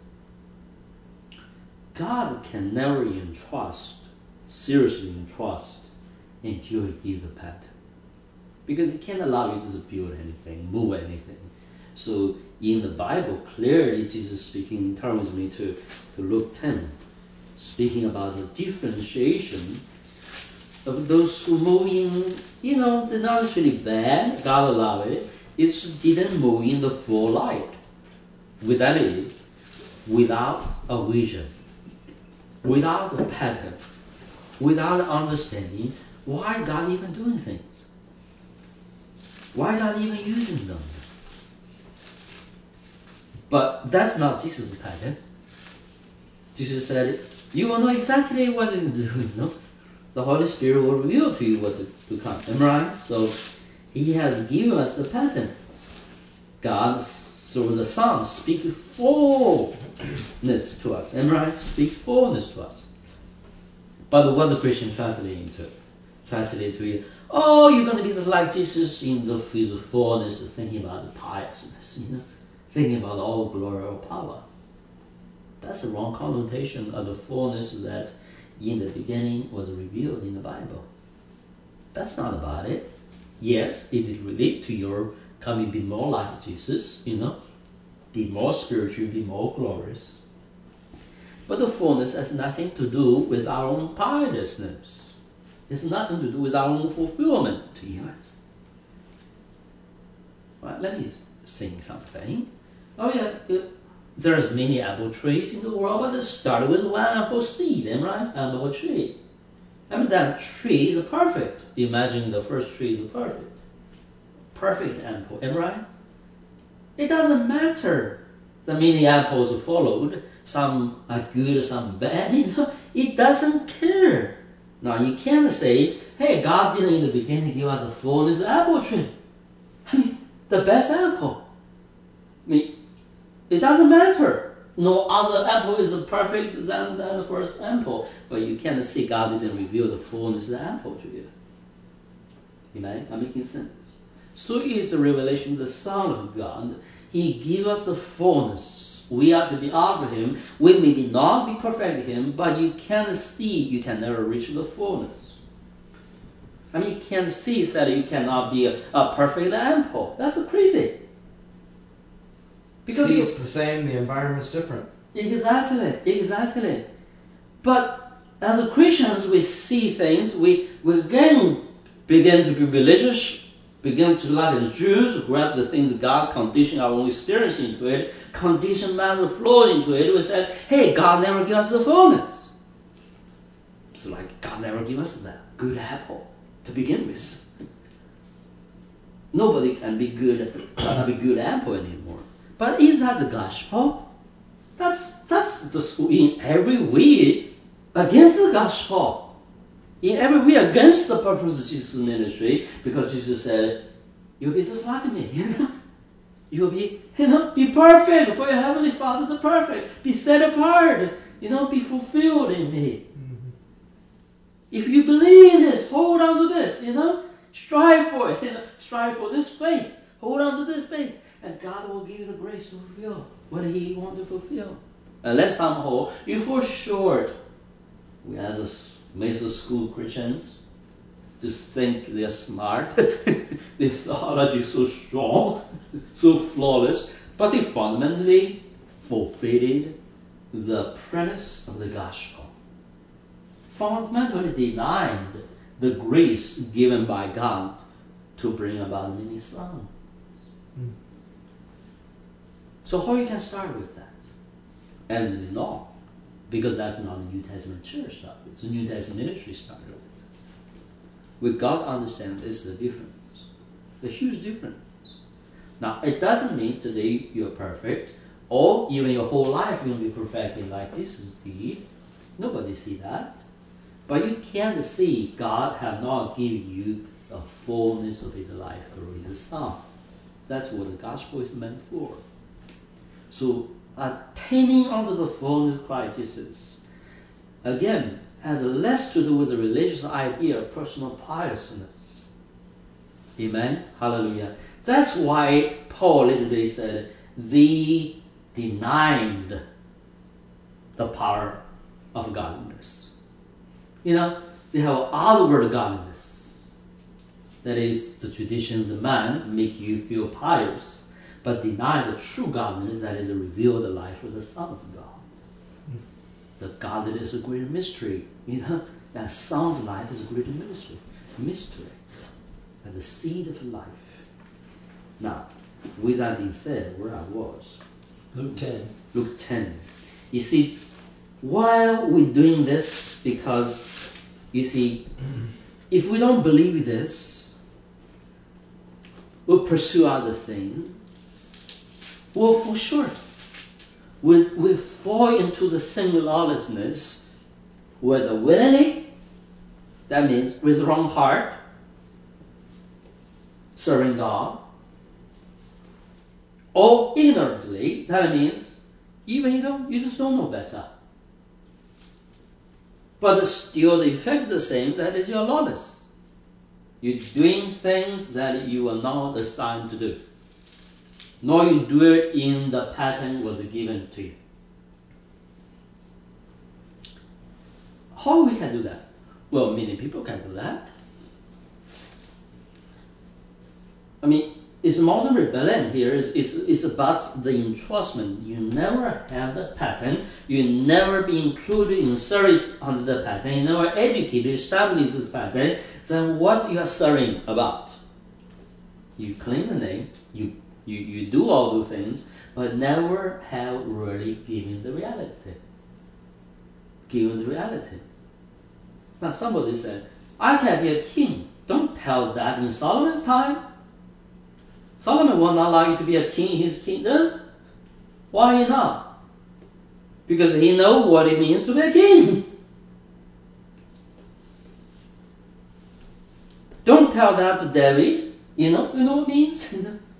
God can never entrust, seriously entrust, until he gives the pattern. Because he can't allow you to build anything, move anything. So in the Bible, clearly Jesus speaking in terms of me to, to Luke ten, speaking about the differentiation of those who move in, you know, they're not necessarily bad, God allowed it, it didn't move in the full light. With that is, without a vision, without a pattern, without understanding why God even doing things, why God even using them. But that's not Jesus' pattern. Jesus said, you will know exactly what you're doing, no? The Holy Spirit will reveal to you what to, to come. Am I right? So he has given us the pattern. God, through the Son, speak fullness to us. Am I right? Speak fullness to us. But what the Christian translate into? Translate to you, oh, you're going to be just like Jesus in the his fullness, thinking about the piousness, you know, thinking about all glory or power. That's the wrong connotation of the fullness that in the beginning was revealed in the Bible. That's not about it. Yes, it will relate to your coming be more like Jesus, you know, be more spiritual, be more glorious. But the fullness has nothing to do with our own piousness. It's nothing to do with our own fulfillment to you. Right, let me sing something. Oh yeah, it, there's many apple trees in the world, but it started with one apple seed, am I right? Apple tree. I mean, that tree is perfect. Imagine the first tree is perfect. perfect apple, am I right? It doesn't matter the many apples followed. Some are good, some bad. You know, it doesn't care. Now you can't say, hey, God didn't in the beginning give us the fullness apple tree. I mean, the best apple. I mean, it doesn't matter. No other apple is perfect than, than the first apple. But you can't say God didn't reveal the fullness of the apple to you. Amen? Am I making sense? So is the revelation of the Son of God. He gives us the fullness. We are to be after Him. We may not be perfect Him, but you can see you can never reach the fullness. I mean, you can't see that you cannot be a, a perfect apple. That's crazy. Because See, it's the same, the environment's different. Exactly, exactly. But as Christians, we see things, we, we again begin to be religious, begin to like the Jews, grab the things God conditioned our own experience into it, condition man's flow into it. We said, hey, God never gave us the fullness. It's like God never gave us that good apple to begin with. Nobody can be good, cannot be good apple anymore. But is that the gospel? That's that's just in every way against the gospel. In every way against the purpose of Jesus' ministry, because Jesus said, you'll be just like me, you know? You'll be, you know, be perfect, for your Heavenly Father is perfect. Be set apart, you know, be fulfilled in me. Mm-hmm. If you believe in this, hold on to this, you know? Strive for it, you know? Strive for this faith. Hold on to this faith. And God will give you the grace to fulfill what He wants to fulfill. Unless somehow you fall short, we as a Mesa school Christians just think they're smart, their theology is so strong, so flawless, but they fundamentally fulfilled the premise of the gospel. Fundamentally denied the grace given by God to bring about many sons. Mm. So how you can start with that? Evidently not. Because that's not a New Testament church started with. It's a New Testament ministry started with. We got to understand this is the difference. The huge difference. Now, it doesn't mean today you're perfect, or even your whole life you'll be perfectly like this is deed. Nobody see that. But you can see God have not given you the fullness of His life through His Son. That's what the gospel is meant for. So, attaining unto the fullness of Christ Jesus, again, has less to do with the religious idea of personal piousness. Amen? Hallelujah. That's why Paul literally said, they denied the power of godliness. You know, they have outward godliness. That is, the traditions of man make you feel pious, but deny the true godliness that is revealed the life of the Son of God. Mm. The godliness is a great mystery. You know, that Son's life is a great mystery. Mystery. And the seed of life. Now, with that being said, where I was. Luke ten. Luke ten. You see, why we're doing this? Because, you see, if we don't believe this, we'll pursue other things. We'll fall short. We we fall into the sin lawlessness, whether willingly, that means with the wrong heart, serving God, or ignorantly, that means even you don't, you just don't know better. But still the effect is the same, that is you're lawless. You're doing things that you are not assigned to do. Nor you do it in the pattern was given to you. How we can do that? Well, many people can do that. I mean, it's modern rebellion here. It's, it's, it's about the entrustment. You never have the pattern. You never be included in service under the pattern. You never educated, established this pattern. Then what you are serving about? You claim the name. You You, you do all those things, but never have really given the reality. Given the reality. Now somebody said, I can be a king. Don't tell that in Solomon's time. Solomon will not allow you to be a king in his kingdom. Why not? Because he knows what it means to be a king. Don't tell that to David. You know, you know what it means?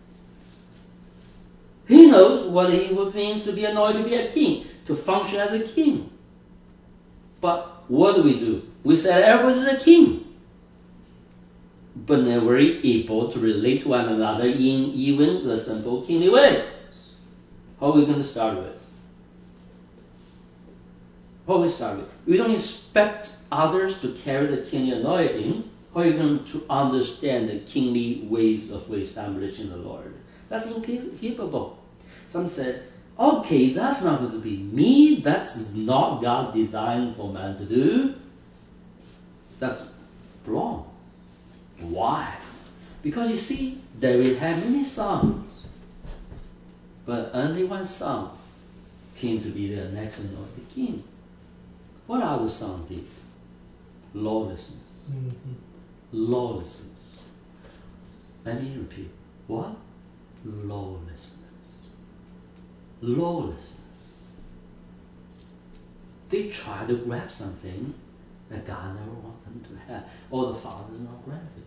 He knows what it means to be anointed to be a king, to function as a king. But what do we do? We say everybody's a king, but never able to relate to one another in even the simple kingly ways. How are we going to start with? How we start with? We don't expect others to carry the kingly anointing. How are you going to understand the kingly ways of establishing the Lord? That's incapable. Some said, okay, that's not going to be me. That's not God designed for man to do. That's wrong. Why? Because you see, David had many sons, but only one son came to be the next anointed king. What other son did? Lawlessness. Mm-hmm. Lawlessness. Let me repeat. What? Lawlessness. Lawlessness. They try to grab something that God never wanted them to have, or the Father is not granted.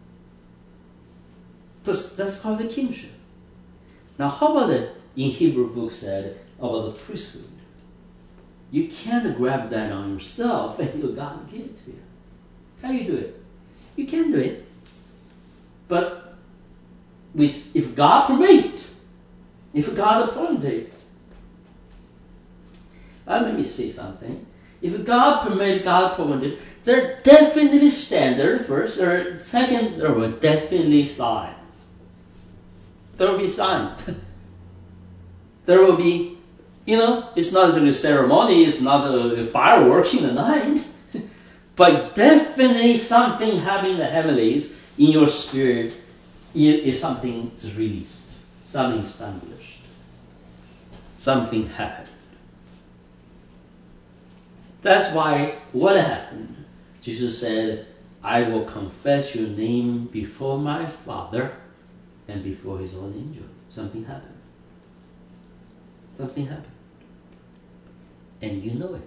That's, that's called the kingship. Now, how about the in Hebrew book said about the priesthood? You can't grab that on yourself and you God give it to you. How you do it? You can do it, but with, if God permit, if God appointed, uh, let me say something. If God permit, God appointed, there are definitely standard first, or second, there will definitely signs. There will be signs. There will be, you know, it's not a ceremony, it's not a, a fireworks in the night, but definitely something happening in the heavenlies in your spirit is something is released, something established, something happened. That's why what happened? Jesus said, I will confess your name before my Father and before his own angel. Something happened. Something happened. And you know it.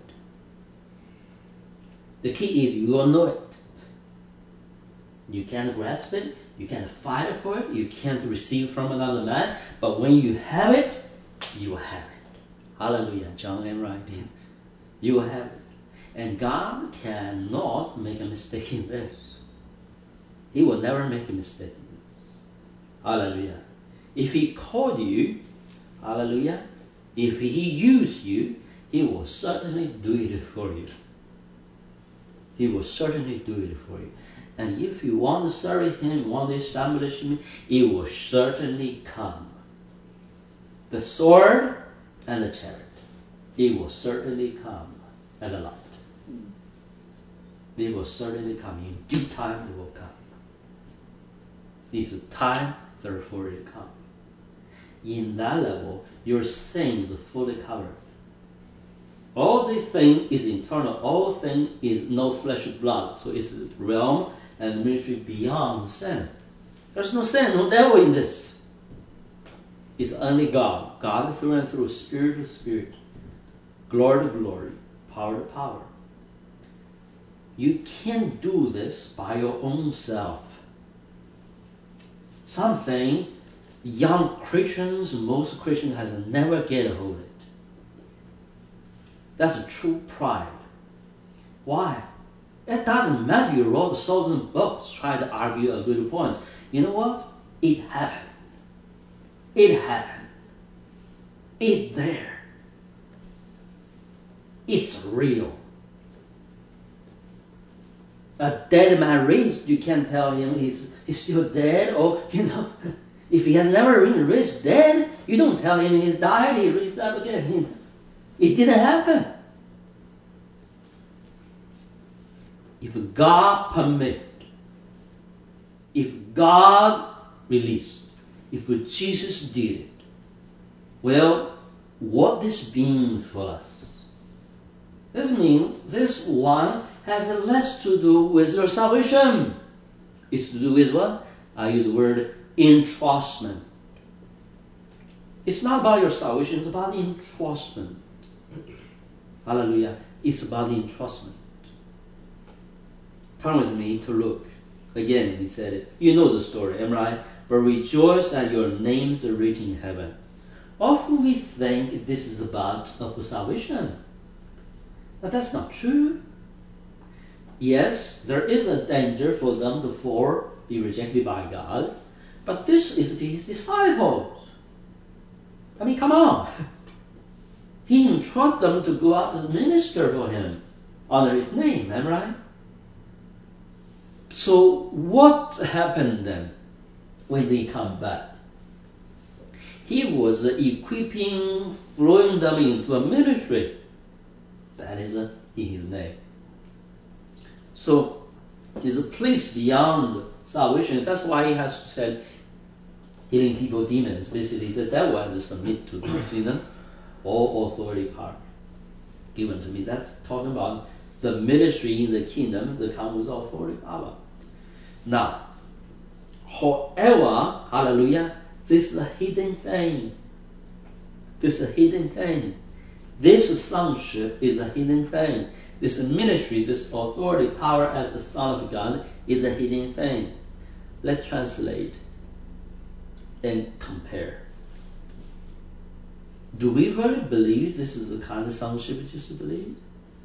The key is you will know it. You can't grasp it. You can't fight for it. You can't receive from another man. But when you have it, you will have it. Hallelujah. John M. writing. You will have it. And God cannot make a mistake in this. He will never make a mistake in this. Hallelujah. If he called you, hallelujah, if he used you, he will certainly do it for you. He will certainly do it for you. And if you want to serve him, want to establish him, it will certainly come. The sword and the chariot, it will certainly come at the light. They will certainly come. In due time it will come. This is time, therefore it come. In that level, your sins are fully covered. All this thing is internal. All thing is no flesh and blood. So it's realm and ministry beyond sin. There's no sin, no devil in this. It's only God. God through and through, spirit to spirit, glory to glory, power to power. You can't do this by your own self. Something young Christians, most Christians has never get a hold of it. That's a true pride. Why? It doesn't matter you wrote a thousand books, try to argue a good points. You know what? It happened. It happened. It's there. It's real. A dead man raised, you can't tell him he's, he's still dead, or, you know, if he has never been raised dead, you don't tell him he's died, he raised up again. It didn't happen. If God permit, if God released, if Jesus did it, well, what this means for us? This means this one has less to do with your salvation. It's to do with what? I use the word entrustment. It's not about your salvation, it's about entrustment. Hallelujah. It's about entrustment. Turn with me to Luke. Again, he said it. You know the story, am I right? But rejoice that your names are written in heaven. Often we think this is about of salvation. But that's not true. Yes, there is a danger for them to fall, be rejected by God. But this is his disciples. I mean, come on. He entrusts them to go out and minister for him under his name, am I right? So what happened then when they come back? He was equipping, throwing them into a ministry. That is in his name. So it's a place beyond salvation. That's why he has said, healing people, demons. Basically, the devil has to submit to this. See them? All authority power given to me. That's talking about the ministry in the kingdom that comes with authority power. Now, however, hallelujah, this is a hidden thing. This is a hidden thing. This sonship is a hidden thing. This ministry, this authority, power as the Son of God is a hidden thing. Let's translate and compare. Do we really believe this is the kind of sonship we used to believe?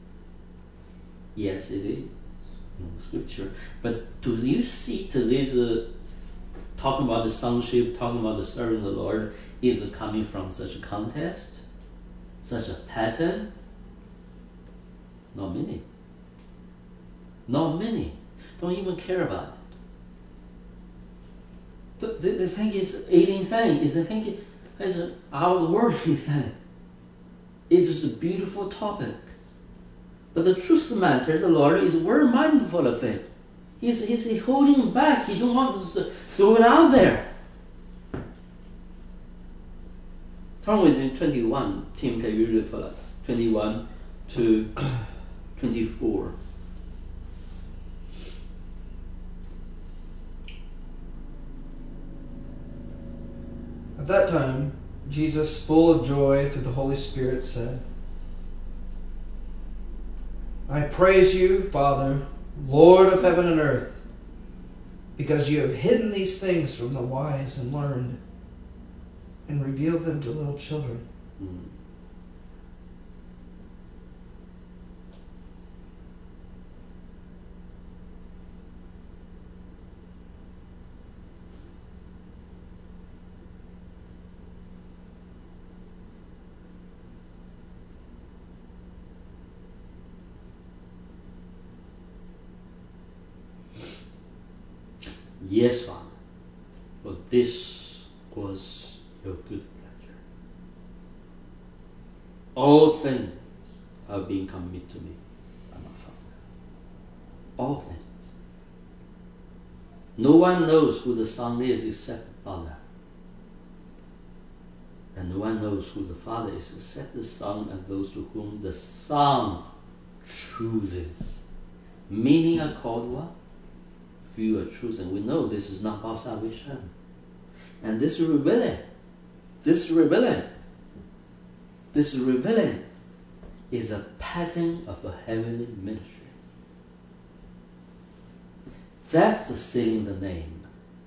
Yes, it is. No scripture. But do you see to this uh, talking about the sonship, talking about the serving the Lord, is it coming from such a context, such a pattern? Not many. Not many. Don't even care about it. The, the, the thing is alien thing. Is the thing is an outwardly thing. It's just a beautiful topic. But the truth of the matter, the Lord is very mindful of it. He's, he's holding back. He don't want us to throw it out there. Turn with me twenty-one. Tim, can you read it for us? twenty-one to twenty-four. At that time, Jesus, full of joy through the Holy Spirit, said, I praise you, Father, Lord of heaven and earth, because you have hidden these things from the wise and learned and revealed them to little children. Mm. Yes, Father, for this was your good pleasure. All things have been committed to me by my Father. All things. No one knows who the Son is except the Father. And no one knows who the Father is except the Son and those to whom the Son chooses. Meaning are called what? Few are chosen. We know this is not about salvation. And this rebellion, this rebellion, this rebellion is a pattern of a heavenly ministry. That's the sealing the name.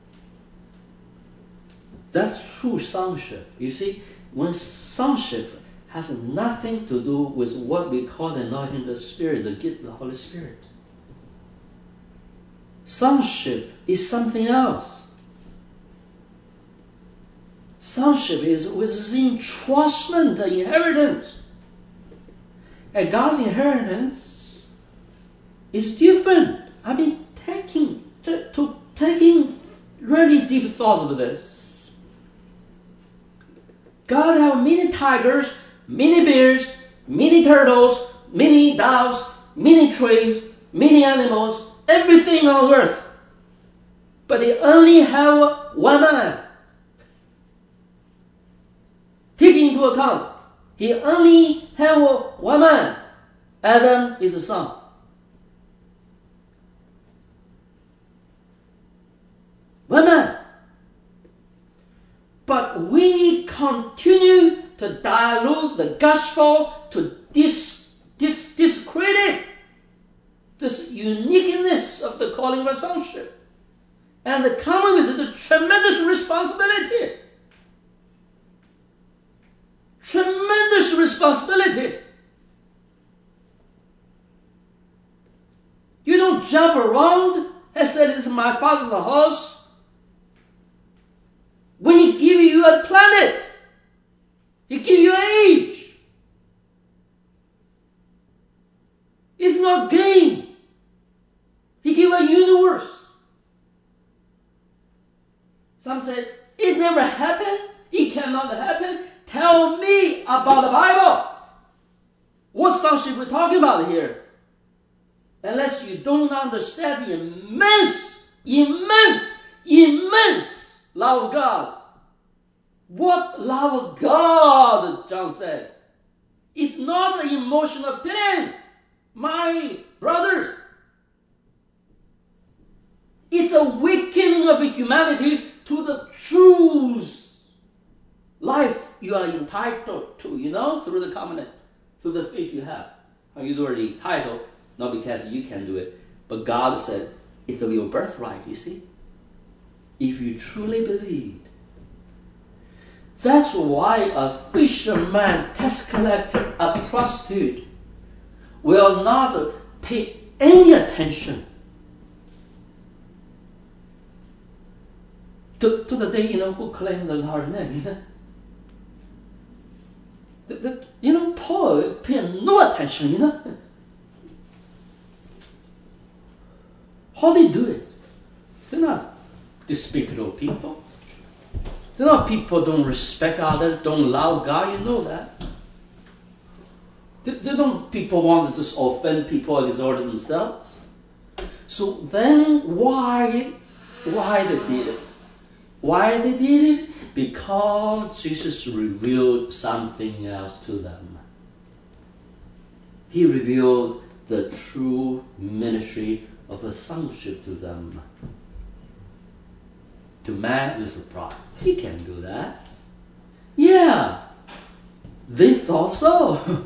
That's true sonship. You see, when sonship has nothing to do with what we call the anointing of the Spirit, the gift of the Holy Spirit. Sonship is something else. Sonship is with the entrustment, the inheritance. And God's inheritance is different. I've been taking to, to taking really deep thoughts of this. God have many tigers, many bears, many turtles, many doves, many trees, many animals, everything on earth. But they only have one man. Taking into account, he only have one man. Adam is the son. One man. But we continue to dilute the gospel, to dis, dis, discredit this uniqueness of the calling of sonship, and come with the tremendous responsibility. Tremendous responsibility. You don't jump around and say, this is my father's house. When he give you a planet, he give you an age. It's not game. He give a universe. Some say, it never happened. It cannot happen. Tell me about the Bible. What sonship we're talking about here? Unless you don't understand the immense, immense, immense love of God. What love of God, John said. It's not an emotional pain, my brothers. It's a awakening of humanity to the truth life you are entitled to, you know, through the covenant, through the faith you have. You're already entitled, not because you can do it, but God said, it's your birthright, you see. If you truly believed. That's why a fisherman, tax collector, a prostitute will not pay any attention to, to the day, you know, who claimed the Lord's name, you know. The, the, you know, Paul paid no attention, you know. How they do it? They're not despicable people. They're not people who don't respect others, don't love God, you know that. They, they don't people want to just offend people or exalt themselves. So then why, why they did it? Why they did it? Because Jesus revealed something else to them. He revealed the true ministry of a sonship to them. To man is a pride. He can do that. Yeah, they thought so.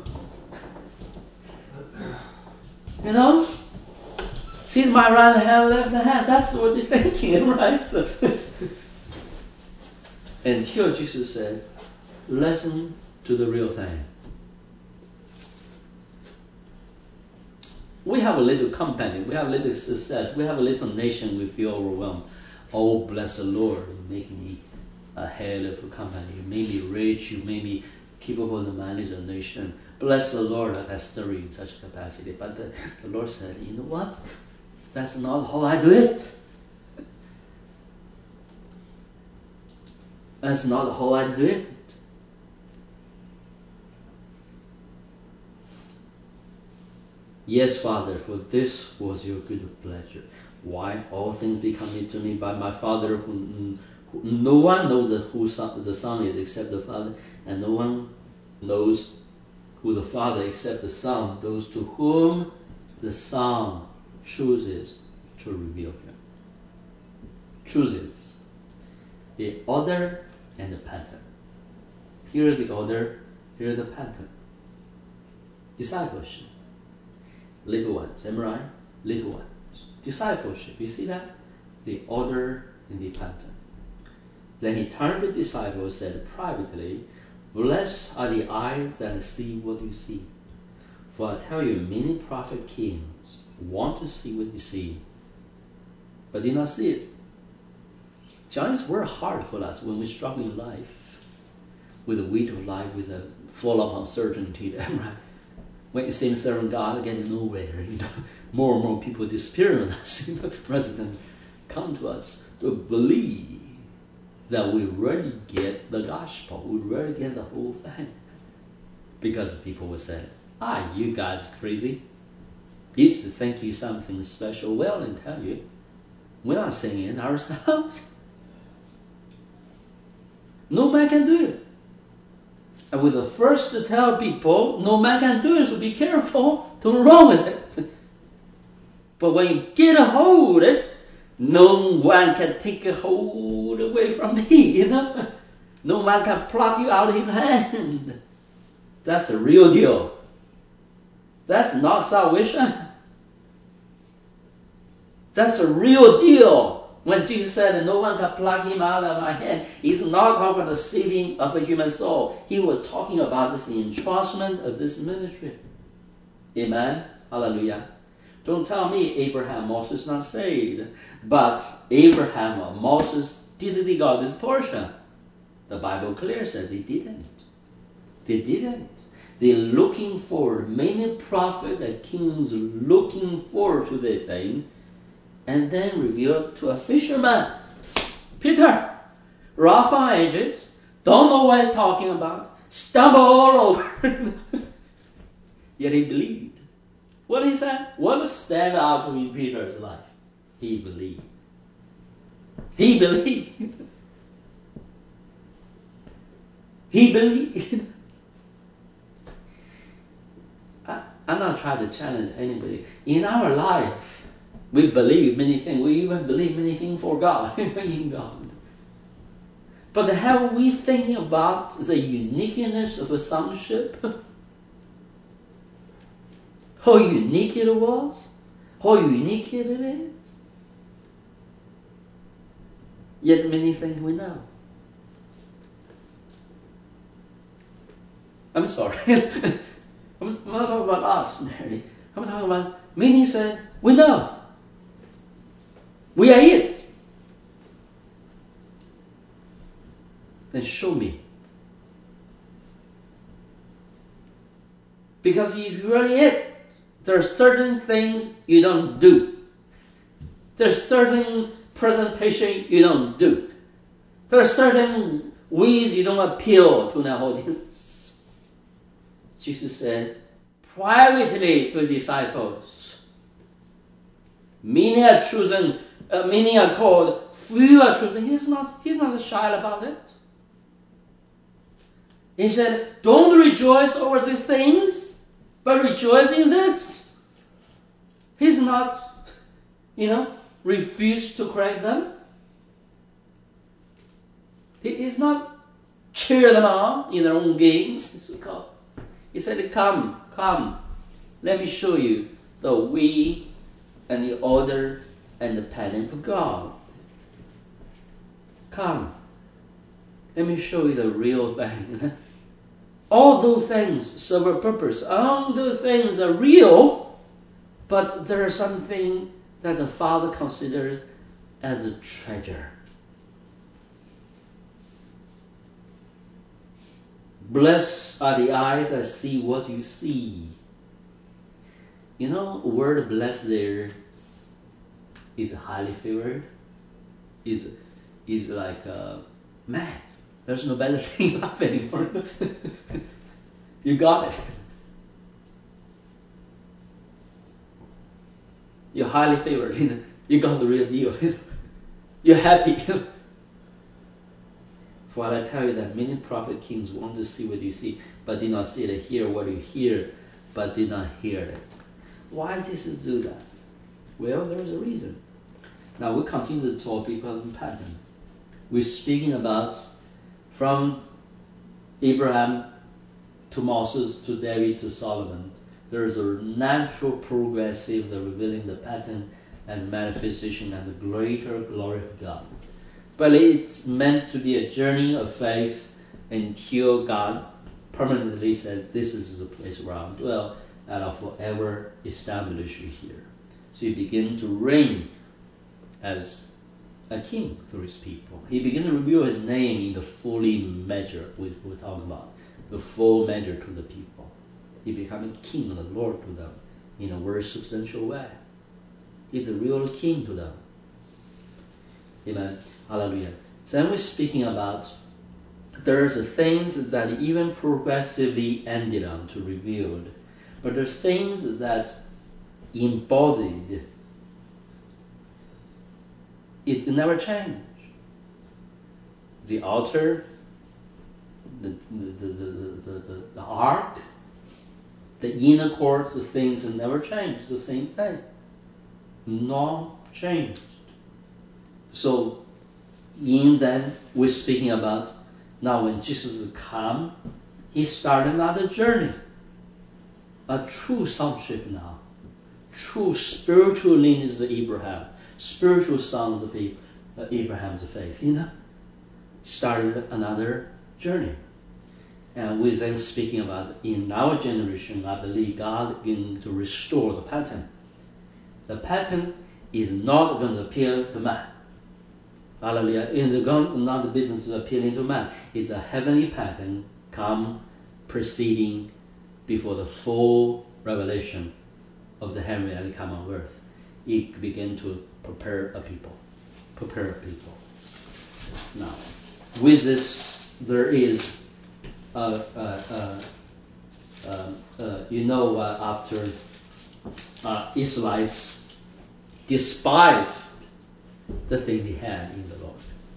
You know? See my right hand, left hand. That's what they're thinking, right? So, until Jesus said, listen to the real thing. We have a little company, we have a little success, we have a little nation, we feel overwhelmed. Oh, bless the Lord, you make me a head of a company. You made me rich, you made me capable to manage a nation. Bless the Lord, I serve you in such a capacity. But the, the Lord said, you know what? That's not how I do it. That's not how I do it. Yes, Father, for this was your good pleasure. Why? All things become to me by my Father, who, who no one knows who son, the Son is except the Father, and no one knows who the Father except the Son, those to whom the Son chooses to reveal him. Chooses the order and the pattern. Here is the order, here is the pattern. Discipleship. Little ones, am I right? Little ones. Discipleship, you see that? The order and the pattern. Then he turned to the disciples and said privately, blessed are the eyes that see what you see. For I tell you, many prophet kings want to see what you see, but did not see it. John, it's very hard for us when we struggle in life, with the weight of life, with a full of uncertainty, right? When you seem serving God, getting nowhere, you know, more and more people disappear on us, you know, rather than come to us to believe that we really get the gospel, we really get the whole thing. Because people will say, ah, you guys crazy. You used to think you something special. Well, I tell you, we're not singing it ourselves. No man can do it. And we're the first to tell people, no man can do it, so be careful, don't wrong with it. But when you get a hold of it, no one can take a hold away from me, you know. No man can pluck you out of his hand. That's the real deal. That's not salvation. That's a real deal. When Jesus said, no one can pluck him out of my hand, he's not talking about the saving of a human soul. He was talking about this entrustment of this ministry. Amen? Hallelujah. Don't tell me Abraham, Moses not saved. But Abraham or Moses, did they got this portion? The Bible clear said they didn't. They didn't. They're looking forward. Many prophets and kings looking forward to this thing, and then revealed to a fisherman. Peter, rough on edges, don't know what he's talking about, stumble all over. Yet he believed. What he said? What stand out in Peter's life? He believed. He believed. He believed. I, I'm not trying to challenge anybody. In our life, we believe many things. We even believe many things for God, in God. But have we thinking about the uniqueness of a sonship? How unique it was? How unique it is? Yet many things we know. I'm sorry. I'm not talking about us, Mary. I'm talking about many said, we know. We are it. Then show me. Because if you are it, there are certain things you don't do. There's certain presentation you don't do. There are certain ways you don't appeal to an audience. Jesus said privately to the disciples, many are chosen, uh, many are called, few are chosen. He's not, he's not shy about it. He said, don't rejoice over these things, but rejoice in this. He's not, you know, refused to correct them. He is not cheer them on in their own games. He said, come, come, let me show you the way and the order and the pattern of God. Come, let me show you the real thing. All those things serve a purpose. All those things are real, but there is something that the Father considers as a treasure. Blessed are the eyes that see what you see. You know, the word blessed there is highly favored. Is is like, uh, man, there's no better thing of anymore. You got it. You're highly favored. You got the real deal. You're happy. For I tell you that many prophet kings want to see what you see, but did not see it, hear what you hear, but did not hear it. Why did Jesus do that? Well, there is a reason. Now we continue the topic of pattern. We're speaking about from Abraham to Moses to David to Solomon. There is a natural progressive the revealing the pattern and manifestation and the greater glory of God. But it's meant to be a journey of faith until God permanently said, this is the place where I'll dwell and I'll forever establish you here. So he began to reign as a king through his people. He began to reveal his name in the fully measure, which we're talking about, the full measure to the people. He became a king and a Lord to them in a very substantial way. He's a real king to them. Amen. Hallelujah. Then we're speaking about there's things that even progressively ended on to revealed, but there's things that embodied is never changed. The altar, the the, the, the, the, the ark, the inner courts, the things never changed. The same thing. No changed. So in that we're speaking about Now when Jesus come, he started another journey. A true sonship now. True spiritual lineage of Abraham. Spiritual sons of Abraham's faith. You know? Started another journey. And we then speaking about in our generation, I believe God is going to restore the pattern. The pattern is not going to appeal to man. Hallelujah. In the not the business of appealing to man. It's a heavenly pattern come preceding before the full revelation of the heavenly reality come on earth. It began to prepare a people. Prepare a people. Now, with this, there is, uh, uh, uh, uh, uh, you know, uh, after uh, Israelites despised the thing they had in the Lord.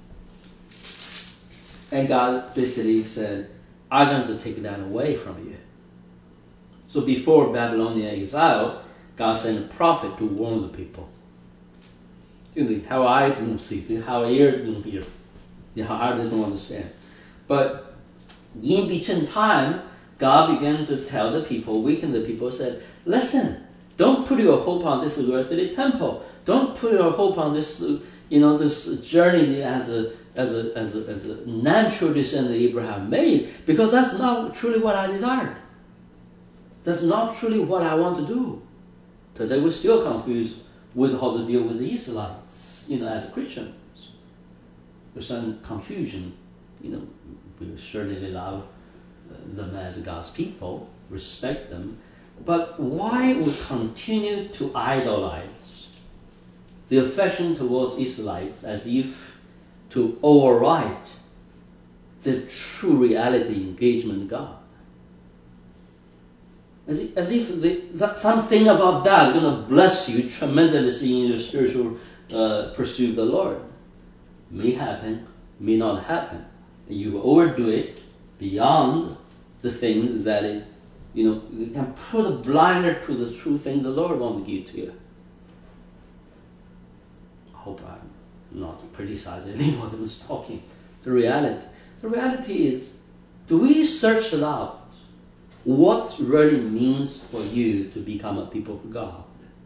And God basically said, I'm going to take that away from you. So before Babylonian exile, God sent a prophet to warn the people. They have eyes don't see, they have ears don't hear, they have hearts don't understand. But in between time, God began to tell the people, weaken the people, said, listen, don't put your hope on this earthly temple. Don't put your hope on this, uh, you know, this journey as a as a as a as a natural descendant Abraham made, because that's not truly what I desired. That's not truly what I want to do. Today we're still confused with how to deal with the Israelites, you know, as Christians. There's some confusion, you know. We certainly love them as God's people, respect them, but why we continue to idolize the affection towards Israelites as if to override the true reality engagement with God? As if, as if the, that something about that is going to bless you tremendously in your spiritual uh, pursuit of the Lord. May happen, may not happen. You overdo it beyond the things that it, you know, you can put a blinder to the true thing the Lord wants to give to you. I hope I'm not criticizing anyone who's talking. The reality. The reality is, do we search it out? What really means for you to become a people of God?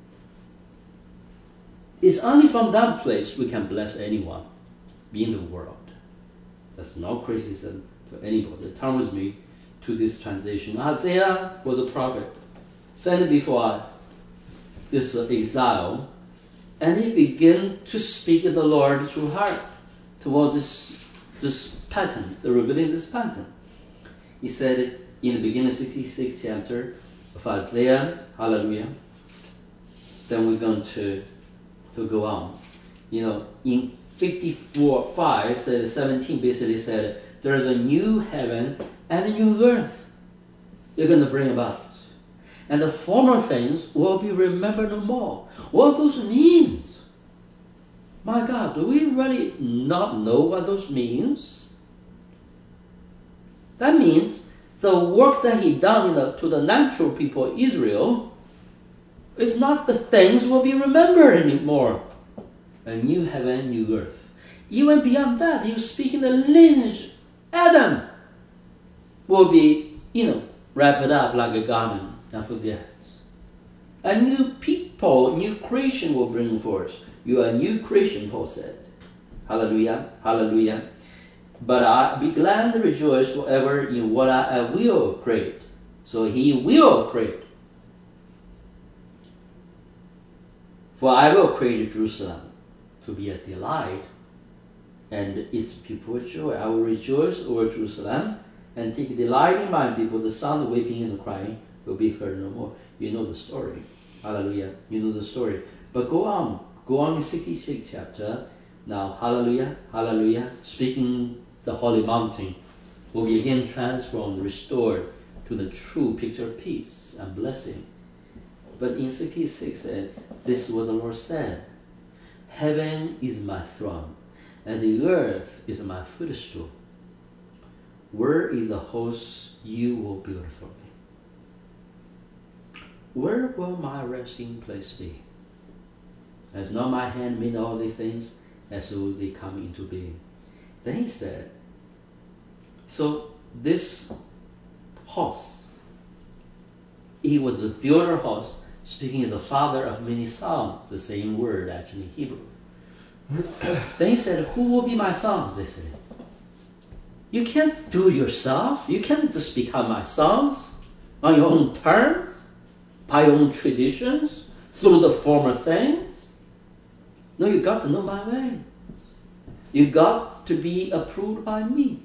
It's only from that place we can bless anyone in the world. That's no criticism to anybody. Turn with me to this transition. Isaiah was a prophet sent before this exile, and he began to speak of the Lord through heart towards this, this pattern, the revealing this pattern. He said it in the beginning of sixty-sixth chapter of Isaiah, hallelujah. Then we're going to, to go on. You know, in fifty-four five, said seventeen basically said, there's a new heaven and a new earth you're going to bring about. And the former things will be remembered no more. What those means? My God, do we really not know what those means? That means the work that he done in the, to the natural people of Israel is not the things will be remembered anymore. A new heaven, new earth. Even beyond that, he was speaking the lineage. Adam will be, you know, wrapped up like a garment and forget. A new people, new creation will bring forth. You are a new creation, Paul said. Hallelujah, hallelujah. But I be glad and rejoice forever in what I, I will create. So he will create. For I will create Jerusalem to be a delight and its people with joy. I will rejoice over Jerusalem and take delight in my people. The sound of weeping and crying will be heard no more. You know the story. Hallelujah. You know the story. But go on. Go on in sixty-sixth chapter. Now, hallelujah, hallelujah. Speaking the holy mountain will be again transformed, restored to the true picture of peace and blessing. But in sixty-six, uh, this was the Lord said, heaven is my throne, and the earth is my footstool. Where is the house you will build for me? Where will my resting place be? Has not my hand made all these things, as though they come into being? Then he said, So this house, he was the builder house, speaking as the father of many sons, the same word actually in Hebrew. Then he said, who will be my sons? They said, you can't do it yourself. You can't just become my sons on your own terms, by your own traditions, through the former things. No, you got to know my way. You got to be approved by me.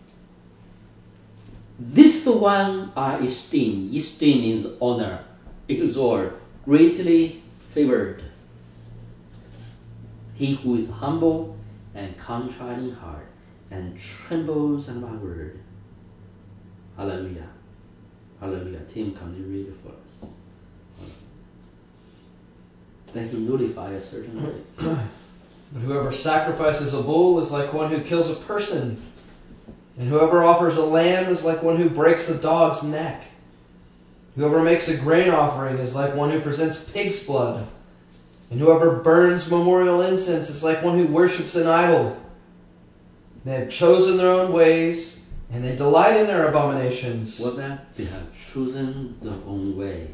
This one I esteem. Esteem means honor, exalt, greatly favored. He who is humble and contrite in heart and trembles at my word. Hallelujah. Hallelujah. Tim, can you read it for us? Then he nullified a certain way. But whoever sacrifices a bull is like one who kills a person, and whoever offers a lamb is like one who breaks the dog's neck. Whoever makes a grain offering is like one who presents pig's blood, and whoever burns memorial incense is like one who worships an idol. They have chosen their own ways, and they delight in their abominations. What that? They have chosen their own ways.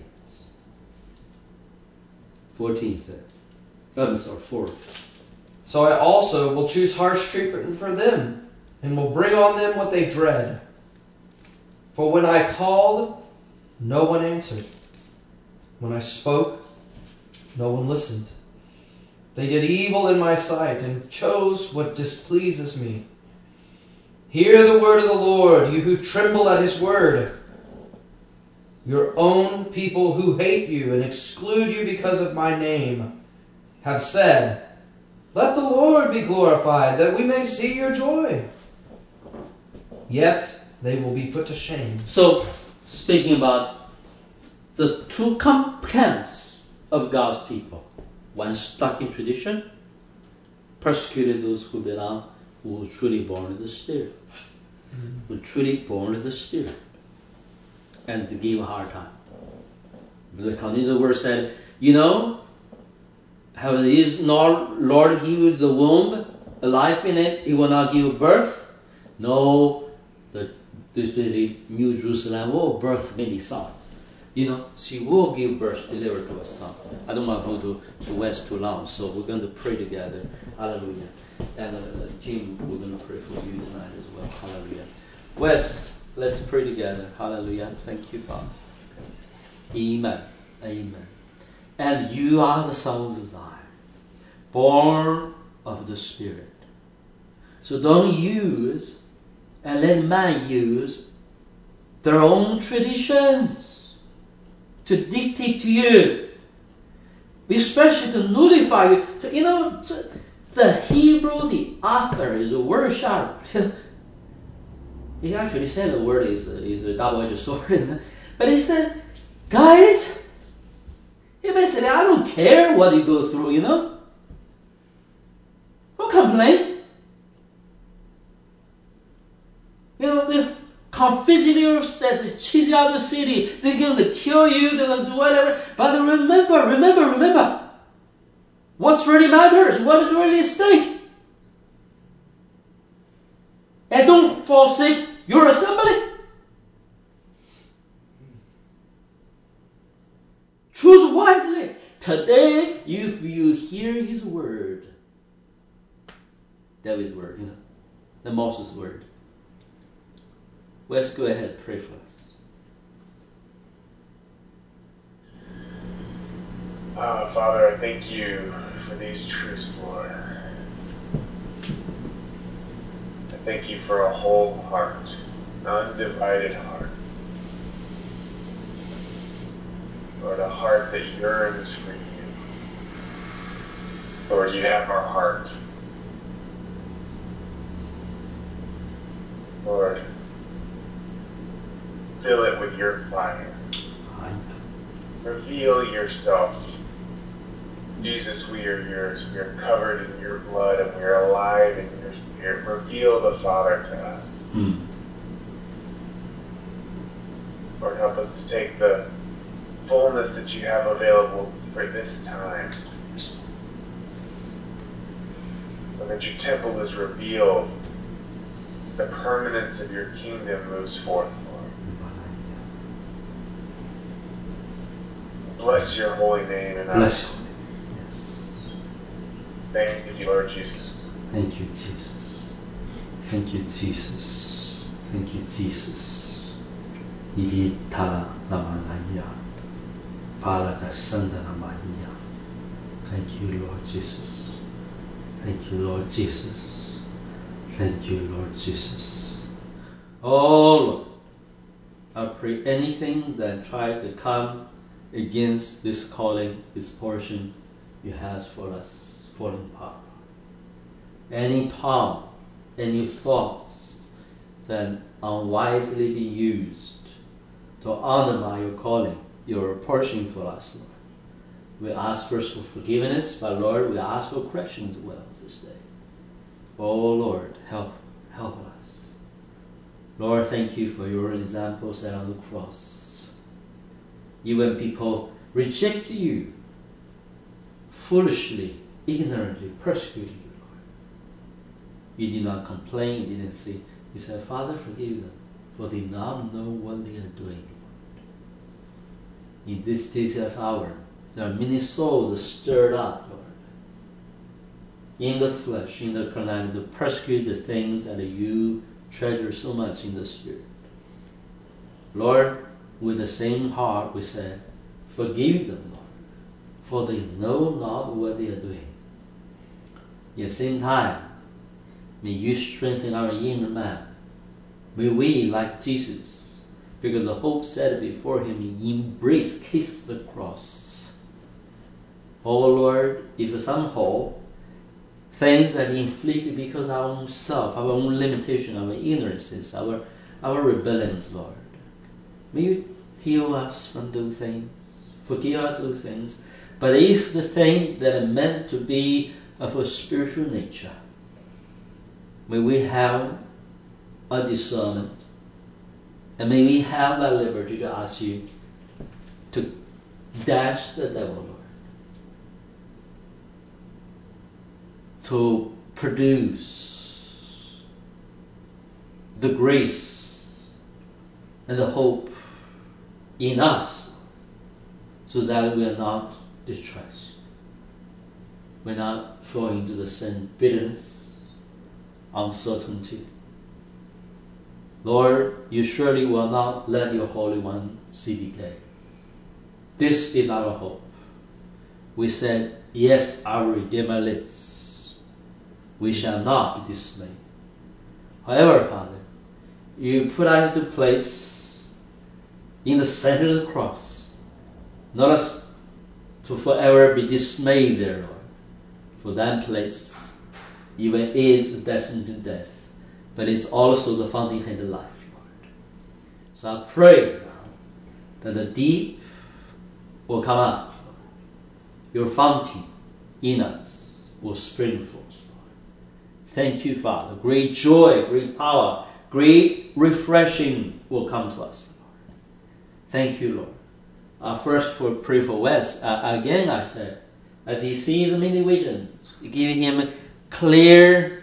fourteen said. I'm sorry, four. So I also will choose harsh treatment for them, and will bring on them what they dread. For when I called, no one answered. When I spoke, no one listened. They did evil in my sight, and chose what displeases me. Hear the word of the Lord, you who tremble at his word. Your own people who hate you and exclude you because of my name have said, let the Lord be glorified, that we may see your joy. Yet they will be put to shame. So, speaking about the two camps of God's people. One stuck in tradition, persecuted those who belong, who were truly born of the Spirit. Mm. Who were truly born of the Spirit. And they gave a hard time. The continuing the word said, you know, have his Lord give you the womb, a life in it, he will not give birth? No, the this New Jerusalem will birth many sons. You know, she will give birth, deliver to a son. I don't want to go to the West too long, so we're going to pray together. Hallelujah. And uh, Jim, we're going to pray for you tonight as well. Hallelujah. Wes, let's pray together. Hallelujah. Thank you, Father. Amen. Amen. And you are the sons of Zion, born of the Spirit. So don't use and let man use their own traditions to dictate to you, especially to nullify you. To, you know, to, the Hebrew, the author is a word sharp. He actually said the word is, is a double-edged sword. But he said, guys, he basically, I don't care what you go through, you know. Don't complain. You know, the confessors that chase you out of the city, they're going to kill you, they're going to do whatever. But remember, remember, remember, what's really matters, what is really at stake. And don't forsake your assembly. Choose wisely. Today, if you hear his word, David's word, you know, the Moses' word. Let's go ahead and pray for us. Uh, Father, I thank you for these truths, Lord. I thank you for a whole heart, an undivided heart. Lord, a heart that yearns for you. Lord, you have our heart. Lord, fill it with your fire. Reveal yourself. Jesus, we are yours. We are covered in your blood and we are alive in your spirit. Reveal the Father to us. Hmm. Lord, help us to take the fullness that you have available for this time. So that your temple is revealed the permanence of your kingdom moves forth, Lord. Bless your holy name and Bless you. Yes. Thank you, Lord Jesus. Thank you, Jesus. Thank you, Jesus. Thank you, Jesus. Idita namanaya. Palaka sandana maya. Thank you, Lord Jesus. Thank you, Lord Jesus. Thank you, Lord Jesus. Oh, Lord, I pray anything that tried to come against this calling, this portion you have for us, fallen apart. Any tongue, any thoughts that unwisely be used to undermine your calling, your portion for us, Lord. We ask first for forgiveness, but Lord, we ask for correction as well this day. Oh Lord, help, help us. Lord, thank you for your example set on the cross. Even people reject you, foolishly, ignorantly persecute you, Lord. You did not complain, you didn't say, you said, Father, forgive them, for they not know what they are doing. In this this hour, there are many souls stirred up, Lord, in the flesh, in the carnality, to persecute the things that you treasure so much in the Spirit. Lord, with the same heart we said, forgive them, Lord, for they know not what they are doing. At the same time, may you strengthen our inner man. May we, like Jesus, because the hope set before him, embrace, kiss the cross. Oh Lord, if somehow things that inflict because of our own self, our own limitation, our ignorances, our our rebellions, Lord, may you heal us from those things, forgive us those things. But if the thing that are meant to be of a spiritual nature, may we have a discernment, and may we have that liberty to ask you to dash the devil, Lord, to produce the grace and the hope in us, so that we are not distressed. We're not falling into the sin, bitterness, uncertainty. Lord, you surely will not let your Holy One see decay. This is our hope. We said, yes, our Redeemer lives. We shall not be dismayed. However, Father, you put us into place in the center of the cross, not us to forever be dismayed there, Lord. For that place even is destined to death, but it's also the fountainhead of life, Lord. So I pray now that the deep will come up, Lord. Your fountain in us will spring forth, Lord. Thank you, Father. Great joy, great power, great refreshing will come to us, Lord. Thank you, Lord. Uh, first, for pray for Wes. Uh, again, I said, as he sees the many visions, give him clear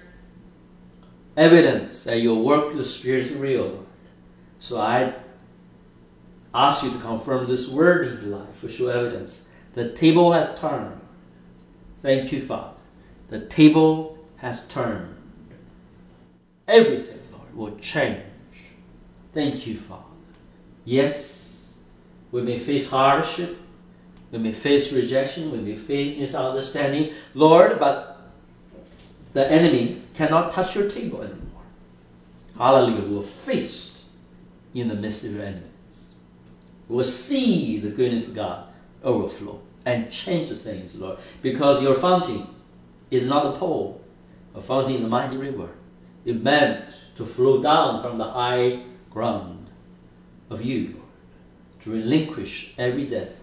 evidence that your work of the Spirit is real, Lord. So I ask you to confirm this word in his life for sure evidence. The table has turned. Thank you, Father. The table has turned. Everything, Lord, will change. Thank you, Father. Yes, we may face hardship, we may face rejection, we may face misunderstanding, Lord, but the enemy cannot touch your table anymore. Hallelujah. We will feast in the midst of your enemies. We will see the goodness of God overflow and change the things, Lord, because your fountain is not a pole. A fountain is a mighty river. It meant to flow down from the high ground of you, Lord, to relinquish every death,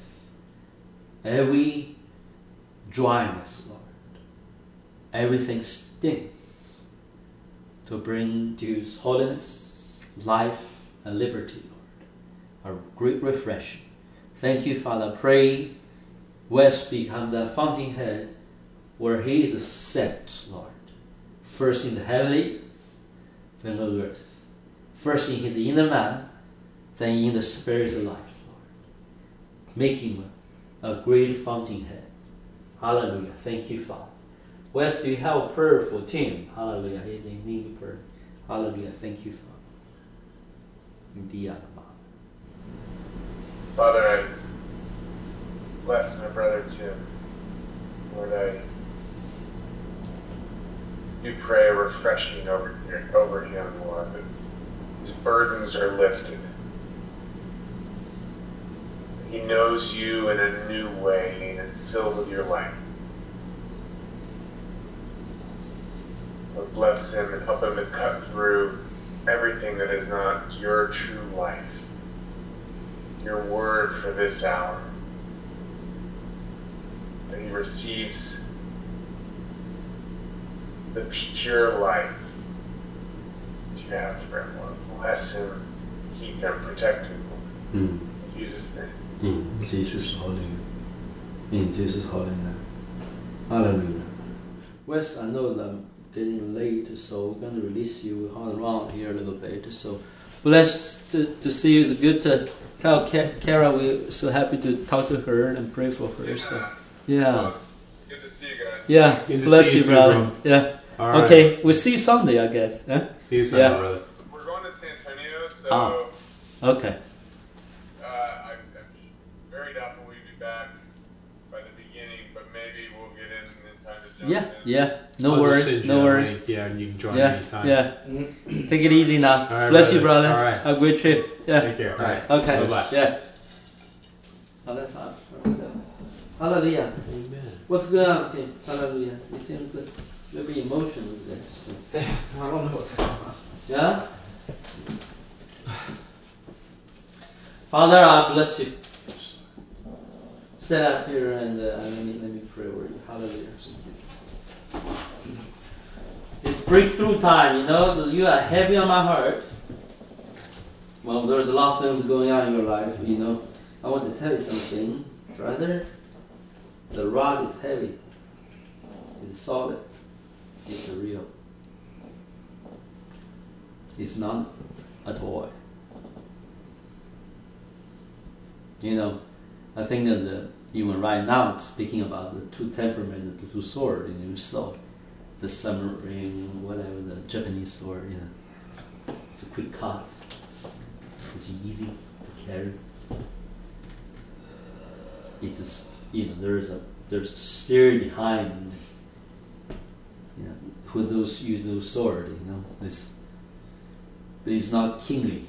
every dryness, Lord. Everything stinks to bring to you holiness, life, and liberty, Lord. A great refreshing. Thank you, Father. Pray West become the fountainhead where he is set, Lord. First in the heavenlies, and on earth. First in his inner man, then in the Spirit's life, Lord. Make him a great fountainhead. Hallelujah. Thank you, Father. Wes, do you have a prayer for Tim? Hallelujah. He's in need of prayer. Hallelujah. Thank you, Father. Father, I bless my brother Tim. Lord, I do pray a refreshing over, over him, Lord, that his burdens are lifted. He knows you in a new way and is filled with your light. Lord, bless him and help him to cut through everything that is not your true life, your word for this hour. That he receives the pure life that you have for him, Lord. Bless him, keep him, protect him, Lord. Mm. In Jesus' name. In Jesus' holy name. In Jesus' holy name. Hallelujah. Wes, I know that I'm getting late, so we're going to release you. We'll hang around here a little bit. So blessed to, to see you. It's good to tell Kara we're so happy to talk to her and pray for her. So yeah. Good to see you guys. Yeah. Good to Bless see you, you too, brother. bro. Yeah. All right. Okay. We'll see you Sunday, I guess. Huh? See you Sunday, Yeah. brother. We're going to San Antonio, so Ah. Okay. uh, I, I'm very doubtful we'll be back by the beginning, but maybe we'll get in in time to jump Yeah. in. Yeah. No I'll just worries. send you No a worries. link. Yeah, and you can join Yeah. me anytime. Yeah. Take it easy now. All right, Bless you, brother. brother. All right. Have a great trip. Yeah. Take care. All right. Okay. Bye-bye. Yeah. Oh, that's hot. Hallelujah. Amen. What's going on, Tim? Hallelujah. It seems a little bit emotional there. So. I don't know what to talk about. Yeah? Father, I bless you. Stand up here and uh, let, me, let me pray over you. Hallelujah. It's breakthrough time, you know. You are heavy on my heart. Well, there's a lot of things going on in your life, you know. I want to tell you something, brother. The rod is heavy. It's solid. It's real. It's not a toy. You know, I think that the, even right now, speaking about the two temperament, the two sword in your soul, the submarine, whatever, the Japanese sword, you know, it's a quick cut. It's easy to carry. It's just, you know, there's a there's a spirit behind, you know, who those use those sword, you know. It's, but it's not kingly.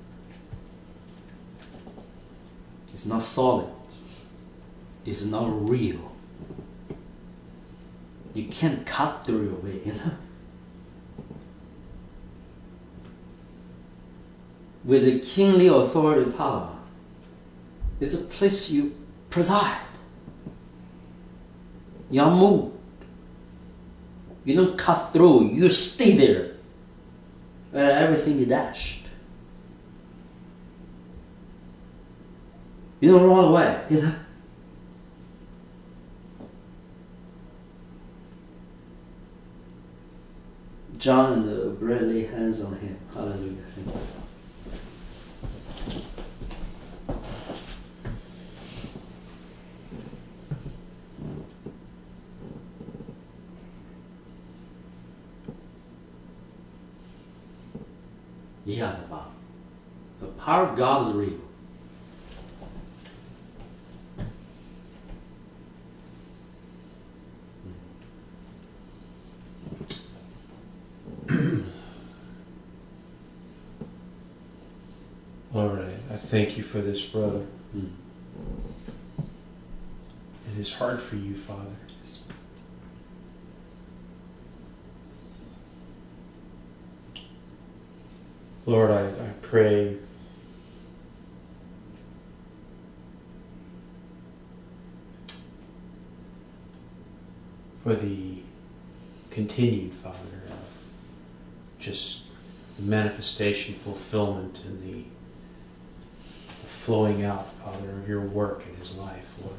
It's not solid. It's not real. You can't cut through your way, you know. With a kingly authority power, it's a place you preside. You're moved. You don't cut through, you stay there. Where everything is dashed. You don't run away, you know. John and the bread lay hands on him. Hallelujah. Thank you. Yeah, the power. The power of God is real. All right. I thank you for this, brother. Mm. It is hard for you, Father. Lord, I, I pray for the continued, Father, of just manifestation, fulfillment, and the flowing out, Father, of your work in his life, Lord.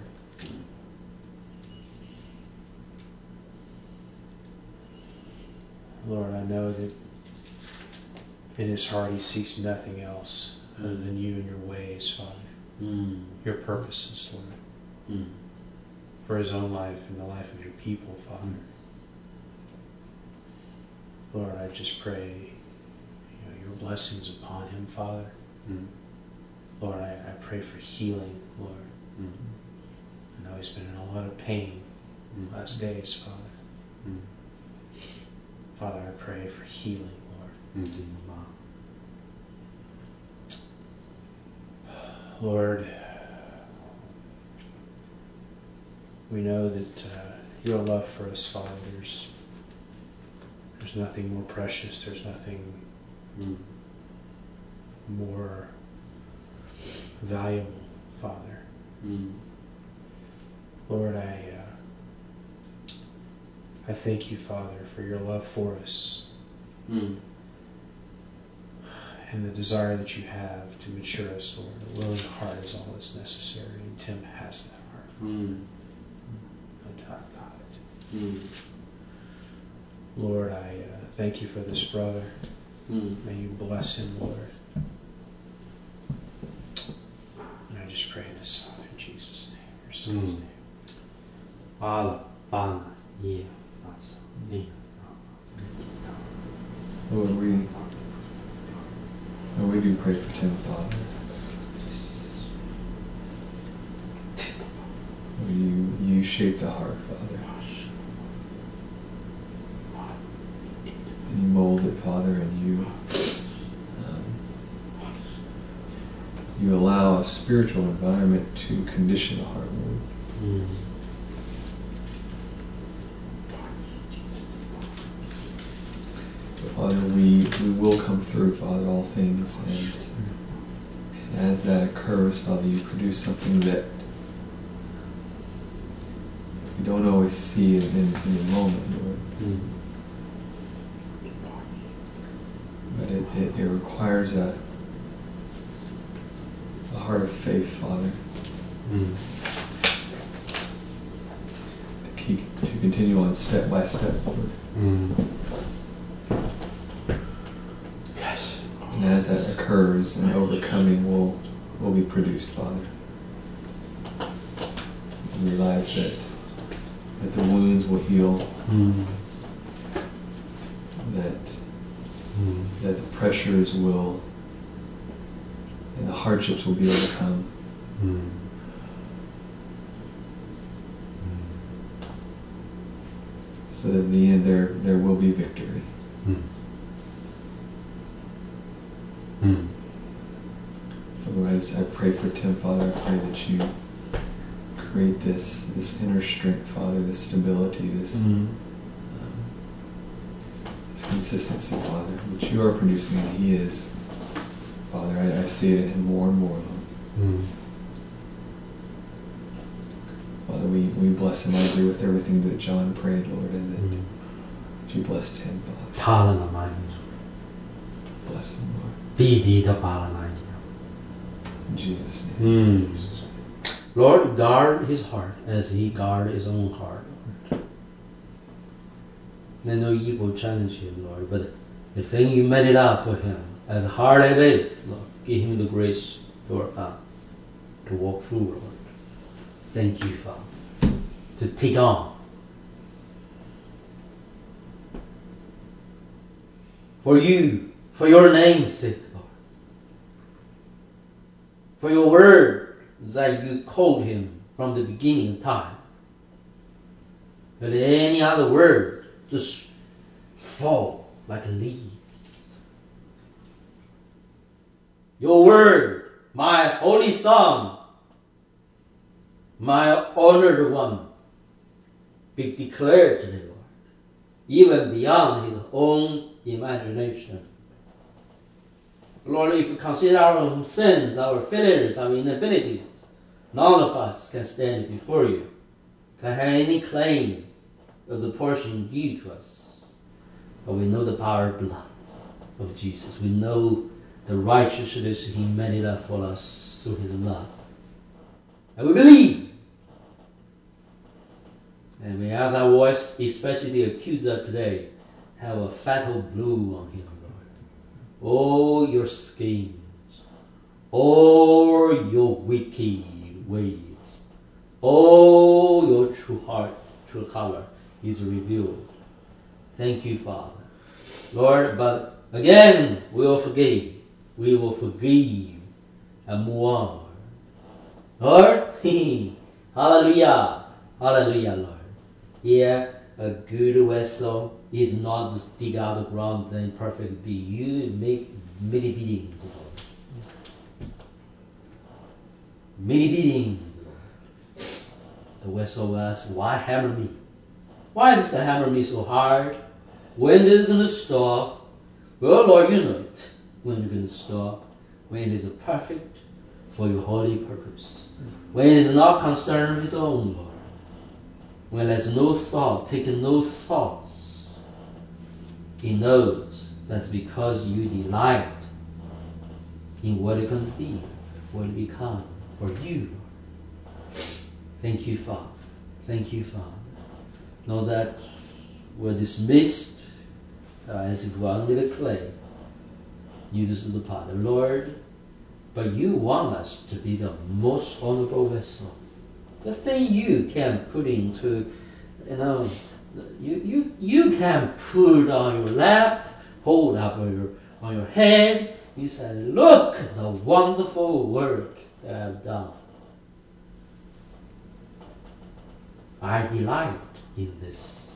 Lord, I know that In his heart, he seeks nothing else other than you and your ways, Father. Mm. Your purposes, Lord. Mm. For his own life and the life of your people, Father. Mm. Lord, I just pray you know, your blessings upon him, Father. Mm. Lord, I, I pray for healing, Lord. Mm. I know he's been in a lot of pain Mm. the last days, Father. Mm. Father, I pray for healing, Lord. Mm. Lord, we know that uh, your love for us, Father, there's, there's nothing more precious, there's nothing Mm. more valuable, Father. Mm. Lord, I, uh, I thank you, Father, for your love for us Mm. and the desire that you have to mature us, Lord. A willing heart is all that's necessary, and Tim has that heart. Mm. No doubt about it. Mm. Lord, I uh, thank you for this brother. Mm. May you bless him, Lord. And I just pray this, Father, in Jesus' name, your Son's Mm. name. Father, Father, yeah, that's me. Lord, we, Lord, we do pray for Tim, Father. Lord, you, you shape the heart, Father. And you mold it, Father, and you, um, you allow a spiritual environment to condition the heart, Lord. Mm. Father, we, we will come through, Father, all things, and, and as that occurs, Father, you produce something that we don't always see in, in, in the moment, Lord. Mm. But it, it, it requires a, a heart of faith, Father, Mm. to keep to continue on step by step, Lord. Mm. And as that occurs, and overcoming will will be produced, Father. And realize that that the wounds will heal, Mm. that Mm. that the pressures will and the hardships will be overcome. Mm. So that in the end there there will be victory. Mm. Mm. So Lord, I, just, I pray for Tim, Father. I pray that you create this this inner strength, Father, this stability, this Mm. um, this consistency, Father, which you are producing, and he is. Father, I, I see it in him more and more, Lord. Mm. Father, we, we bless him. I agree with everything that John prayed, Lord, and that, Mm. that you blessed him, Father. 他的那满 Bless him, Lord. 弟弟的巴拉那 In Jesus' name. Mm. Lord, guard his heart as he guard his own heart. Let no evil challenge him, Lord, but the thing you made it out for him, as hard as it is, Lord, give him the grace, Lord, uh, to walk through, Lord. Thank you, Father, to take on. For you, for your name's sake, Lord. For your word that you called him from the beginning of time. But any other word just fall like leaves. Your word, my holy Son, my honored one, be declared today, Lord, even beyond his own imagination. Lord, if you consider our own sins, our failures, our inabilities, none of us can stand before you, can have any claim of the portion due to us. But we know the power of blood of Jesus. We know the righteousness he made it up for us through his love. And we believe. And may our voice, especially the accuser today, have a fatal blow on him, Lord. all your schemes, all your wicked ways, all your true heart, true color is revealed. Thank you, Father. Lord, but again, we will forgive. We will forgive and move on. Lord, hallelujah, hallelujah, Lord. Yeah, a good vessel is not just dig out the ground and perfect be. You make many beatings, Lord. Many beatings, Lord. The vessel asks, why hammer me? Why is this hammer me so hard? When is it going to stop? Well, Lord, you know it. When you're going to stop. When it is perfect for your holy purpose. When it is not concerned with its own, Lord. When there's no thought, taking no thoughts. He knows that's because you delight in what it can be, what it become for you. Thank you, Father. Thank you, Father. Know that we're dismissed uh, as if we're only the clay. You this is the potter, Lord. But you want us to be the most honorable vessel. The thing you can put into, you know, you you you can put on your lap, hold up on your on your head. You say, look, the wonderful work that I've done. I delight in this.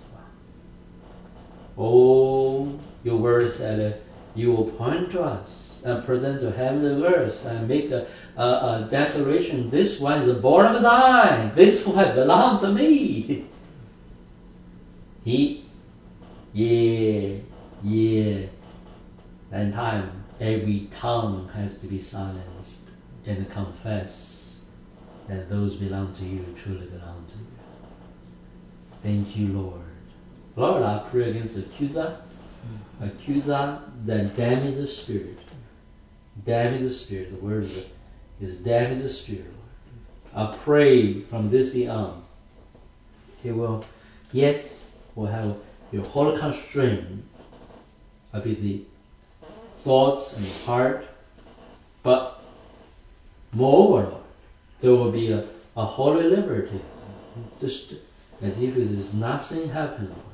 Oh, your word said, you will point to us and present to heaven the verse and make a, a, a declaration. This one is born of thine. This one belongs to me. He, yeah, yeah. And time, every tongue has to be silenced and confess that those belong to you truly belong to you. Thank you, Lord. Lord, I pray against the accuser, accuser that damage the spirit. Damage the spirit. The word is, is damage the spirit, Lord. I pray from this day on, he will, yes, will have your whole constraint of the thoughts and heart, but moreover, Lord, there will be a, a holy liberty, just as if it is nothing happened, Lord.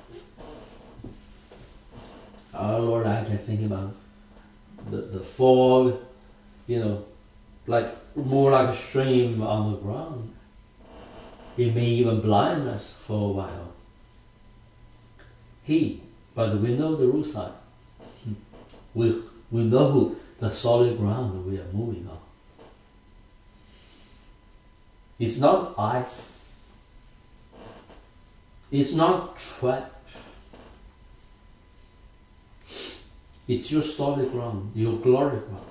Oh Lord, I can think about the, the fog, you know, like more like a stream on the ground. It may even blind us for a while. He, but we know the roadside. We, we know the solid ground we are moving on. It's not ice. It's not trash. It's your solid ground, your glory ground.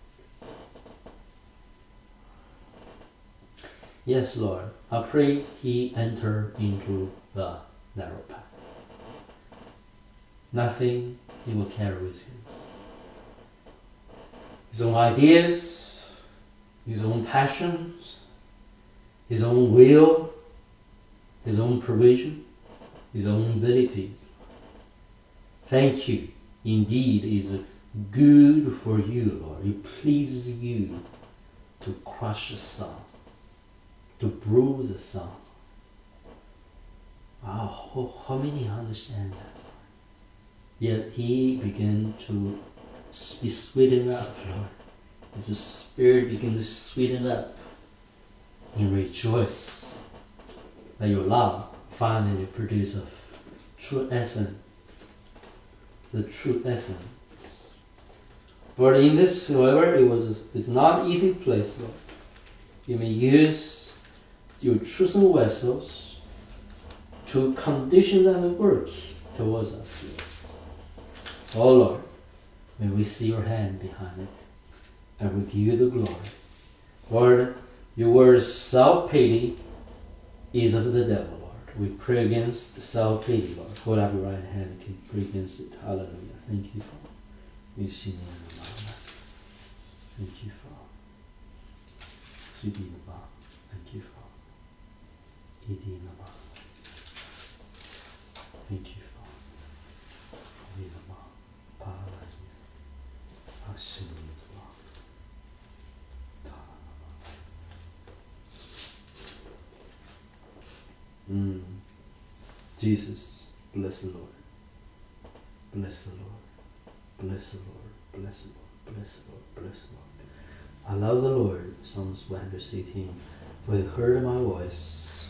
Yes, Lord, I pray he enter into the narrow path. Nothing he will carry with him. His own ideas, his own passions, his own will, his own provision, his own abilities. Thank you. Indeed, it is good for you, Lord. It pleases you to crush the son, to bruise the son. Wow, how, how many understand that? Yet he began to be sweetened up, Lord. As the Spirit begins to sweeten up and rejoice that your love finally produces a true essence. The true essence. But in this, however, it was it's not an easy place, Lord. You may use your chosen vessels to condition them and work towards us, Lord. Oh Lord, may we see your hand behind it, and we give you the glory. Lord, your word self-pity is of the devil, Lord. We pray against self-pity, Lord. Hold up your right hand and pray against it. Hallelujah. Thank you for we see you in the Lord. Thank you for see you in the Lord. Thank you for eating in the Lord. Thank you for for in the Lord. Paralyze me. Mm. Jesus, bless the Lord. Bless the Lord. Bless the Lord. Bless the Lord. Bless the Lord. Bless the Lord. I love the Lord. Psalms one hundred eighteen. For he heard my voice.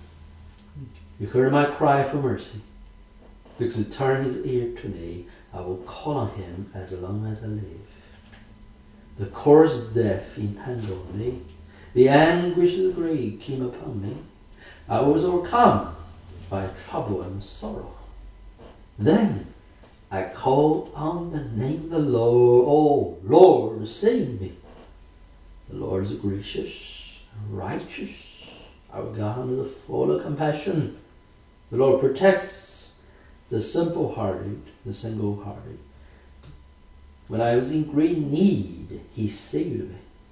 He heard my cry for mercy. Because he turned his ear to me, I will call on him as long as I live. The cords of death entangled me. The anguish of the grave came upon me. I was overcome by trouble and sorrow. Then I called on the name of the Lord. Oh, Lord, save me. The Lord is gracious and righteous. Our God is full of compassion. The Lord protects the simple-hearted, the single-hearted. When I was in great need, he saved me.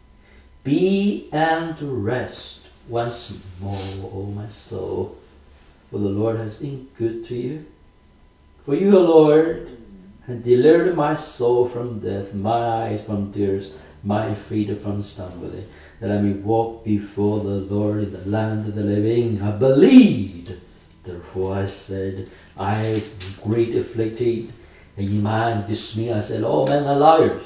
Be and to rest once more, O my soul, for the Lord has been good to you. For you, O Lord, have delivered my soul from death, my eyes from tears, my feet from stumbling, that I may walk before the Lord in the land of the living. I believed, therefore I said, I am greatly afflicted. And in my dismay I said, all men are liars.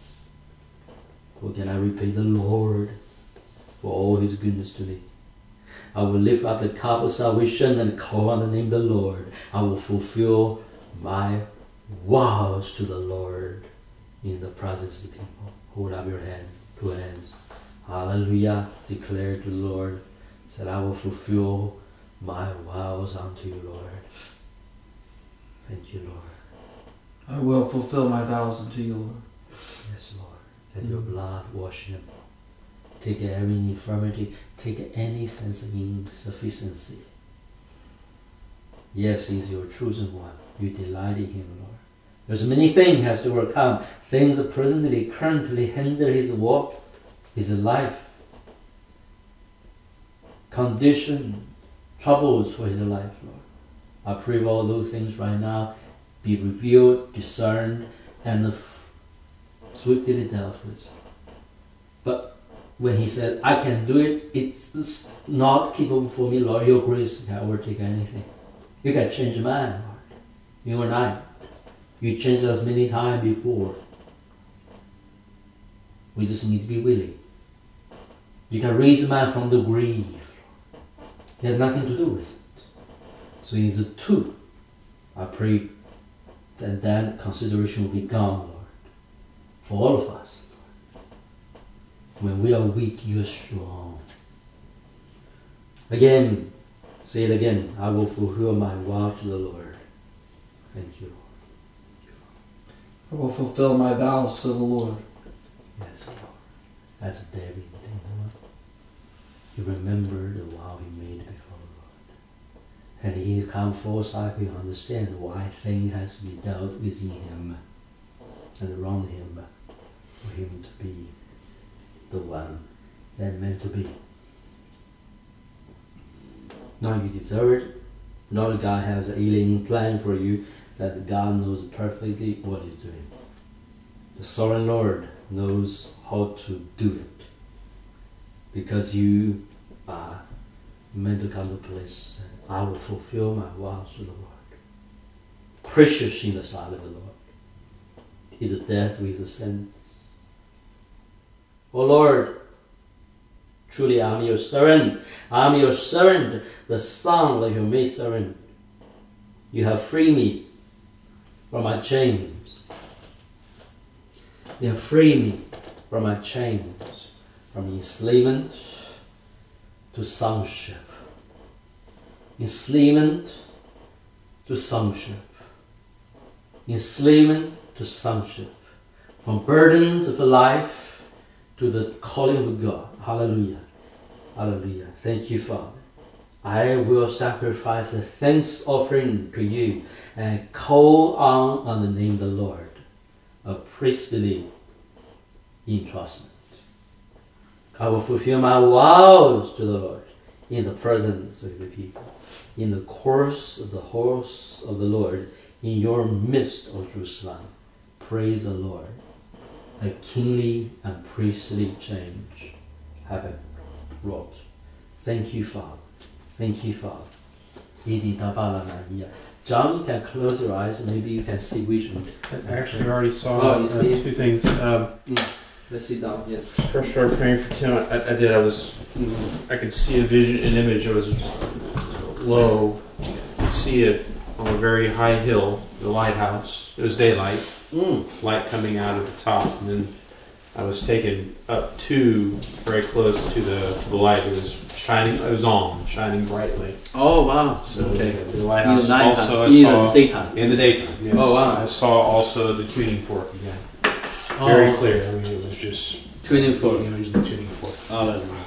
What can I repay the Lord for all his goodness to me? I will lift up the cup of salvation and call on the name of the Lord. I will fulfill my vows to the Lord in the presence of the people. Hold up your hand, two hands. Hallelujah. Declare to the Lord, said, I will fulfill my vows unto you, Lord. Thank you, Lord. I will fulfill my vows unto you, Lord. Yes, Lord. Let your blood wash him. Take every infirmity, take any sense of insufficiency. Yes, he is your chosen one. You delight in him, Lord. There's many things he has to overcome. Things that presently, currently hinder his walk, his life. Condition, troubles for his life, Lord. I pray for all those things right now be revealed, discerned, and swiftly dealt with. But when he said, I can do it, it's not capable for me, Lord. Your grace can overtake anything. You can change man, Lord. You and I. You changed us many times before. We just need to be willing. You can raise a man from the grave. He had nothing to do with it. So it's a tool. I pray that that consideration will be gone, Lord, for all of us. When we are weak, you are strong. Again, say it again. I will fulfill my vow to the Lord. Thank you, Lord. I will fulfill my vows to the Lord. Yes, Lord. As David did. He remembered the vow he made before the Lord. And he come foresight to understand why things has to be dealt within him and around him for him to be the one that meant to be. Now you deserve it. Not God has an alien plan for you, that God knows perfectly what he's doing. The sovereign Lord knows how to do it. Because you are meant to come to a place, I will fulfill my vows to the Lord. Precious in the sight of the Lord is the death with the sins. O Lord, truly I am your servant. I am your servant, the son of your maid servant. You have freed me from my chains. You have freed me from my chains, from enslavement to sonship. Enslavement to sonship. Enslavement to sonship. From burdens of life to the calling of God. Hallelujah. Hallelujah. Thank you, Father. I will sacrifice a thanks offering to you and call on, on the name of the Lord, a priestly entrustment. I will fulfill my vows to the Lord in the presence of the people, in the course of the horse of the Lord, in your midst, O Jerusalem. Praise the Lord. a kingly and priestly change happen, wrought. Thank you, Father. Thank you, Father. John, you can close your eyes. Maybe you can see vision. Actually, I already saw Oh, you uh, see? two things. Um, Mm. Let's sit down. Yes. first, started praying for Tim. I, I did. I was. I could see a vision, an image. I was low. I could see it on a very high hill, the lighthouse. It was daylight, Mm. light coming out of the top, and then I was taken up to very close to the, to the light. It was shining. It was on, shining brightly. Oh wow. So Okay. the, the In lighthouse. the nighttime. Also, I In saw the daytime. in the daytime. Yes. Oh, wow. I saw also the tuning fork again. Very Oh, clear. I mean, it was just Tuning fork. the image of the tuning fork. Hallelujah.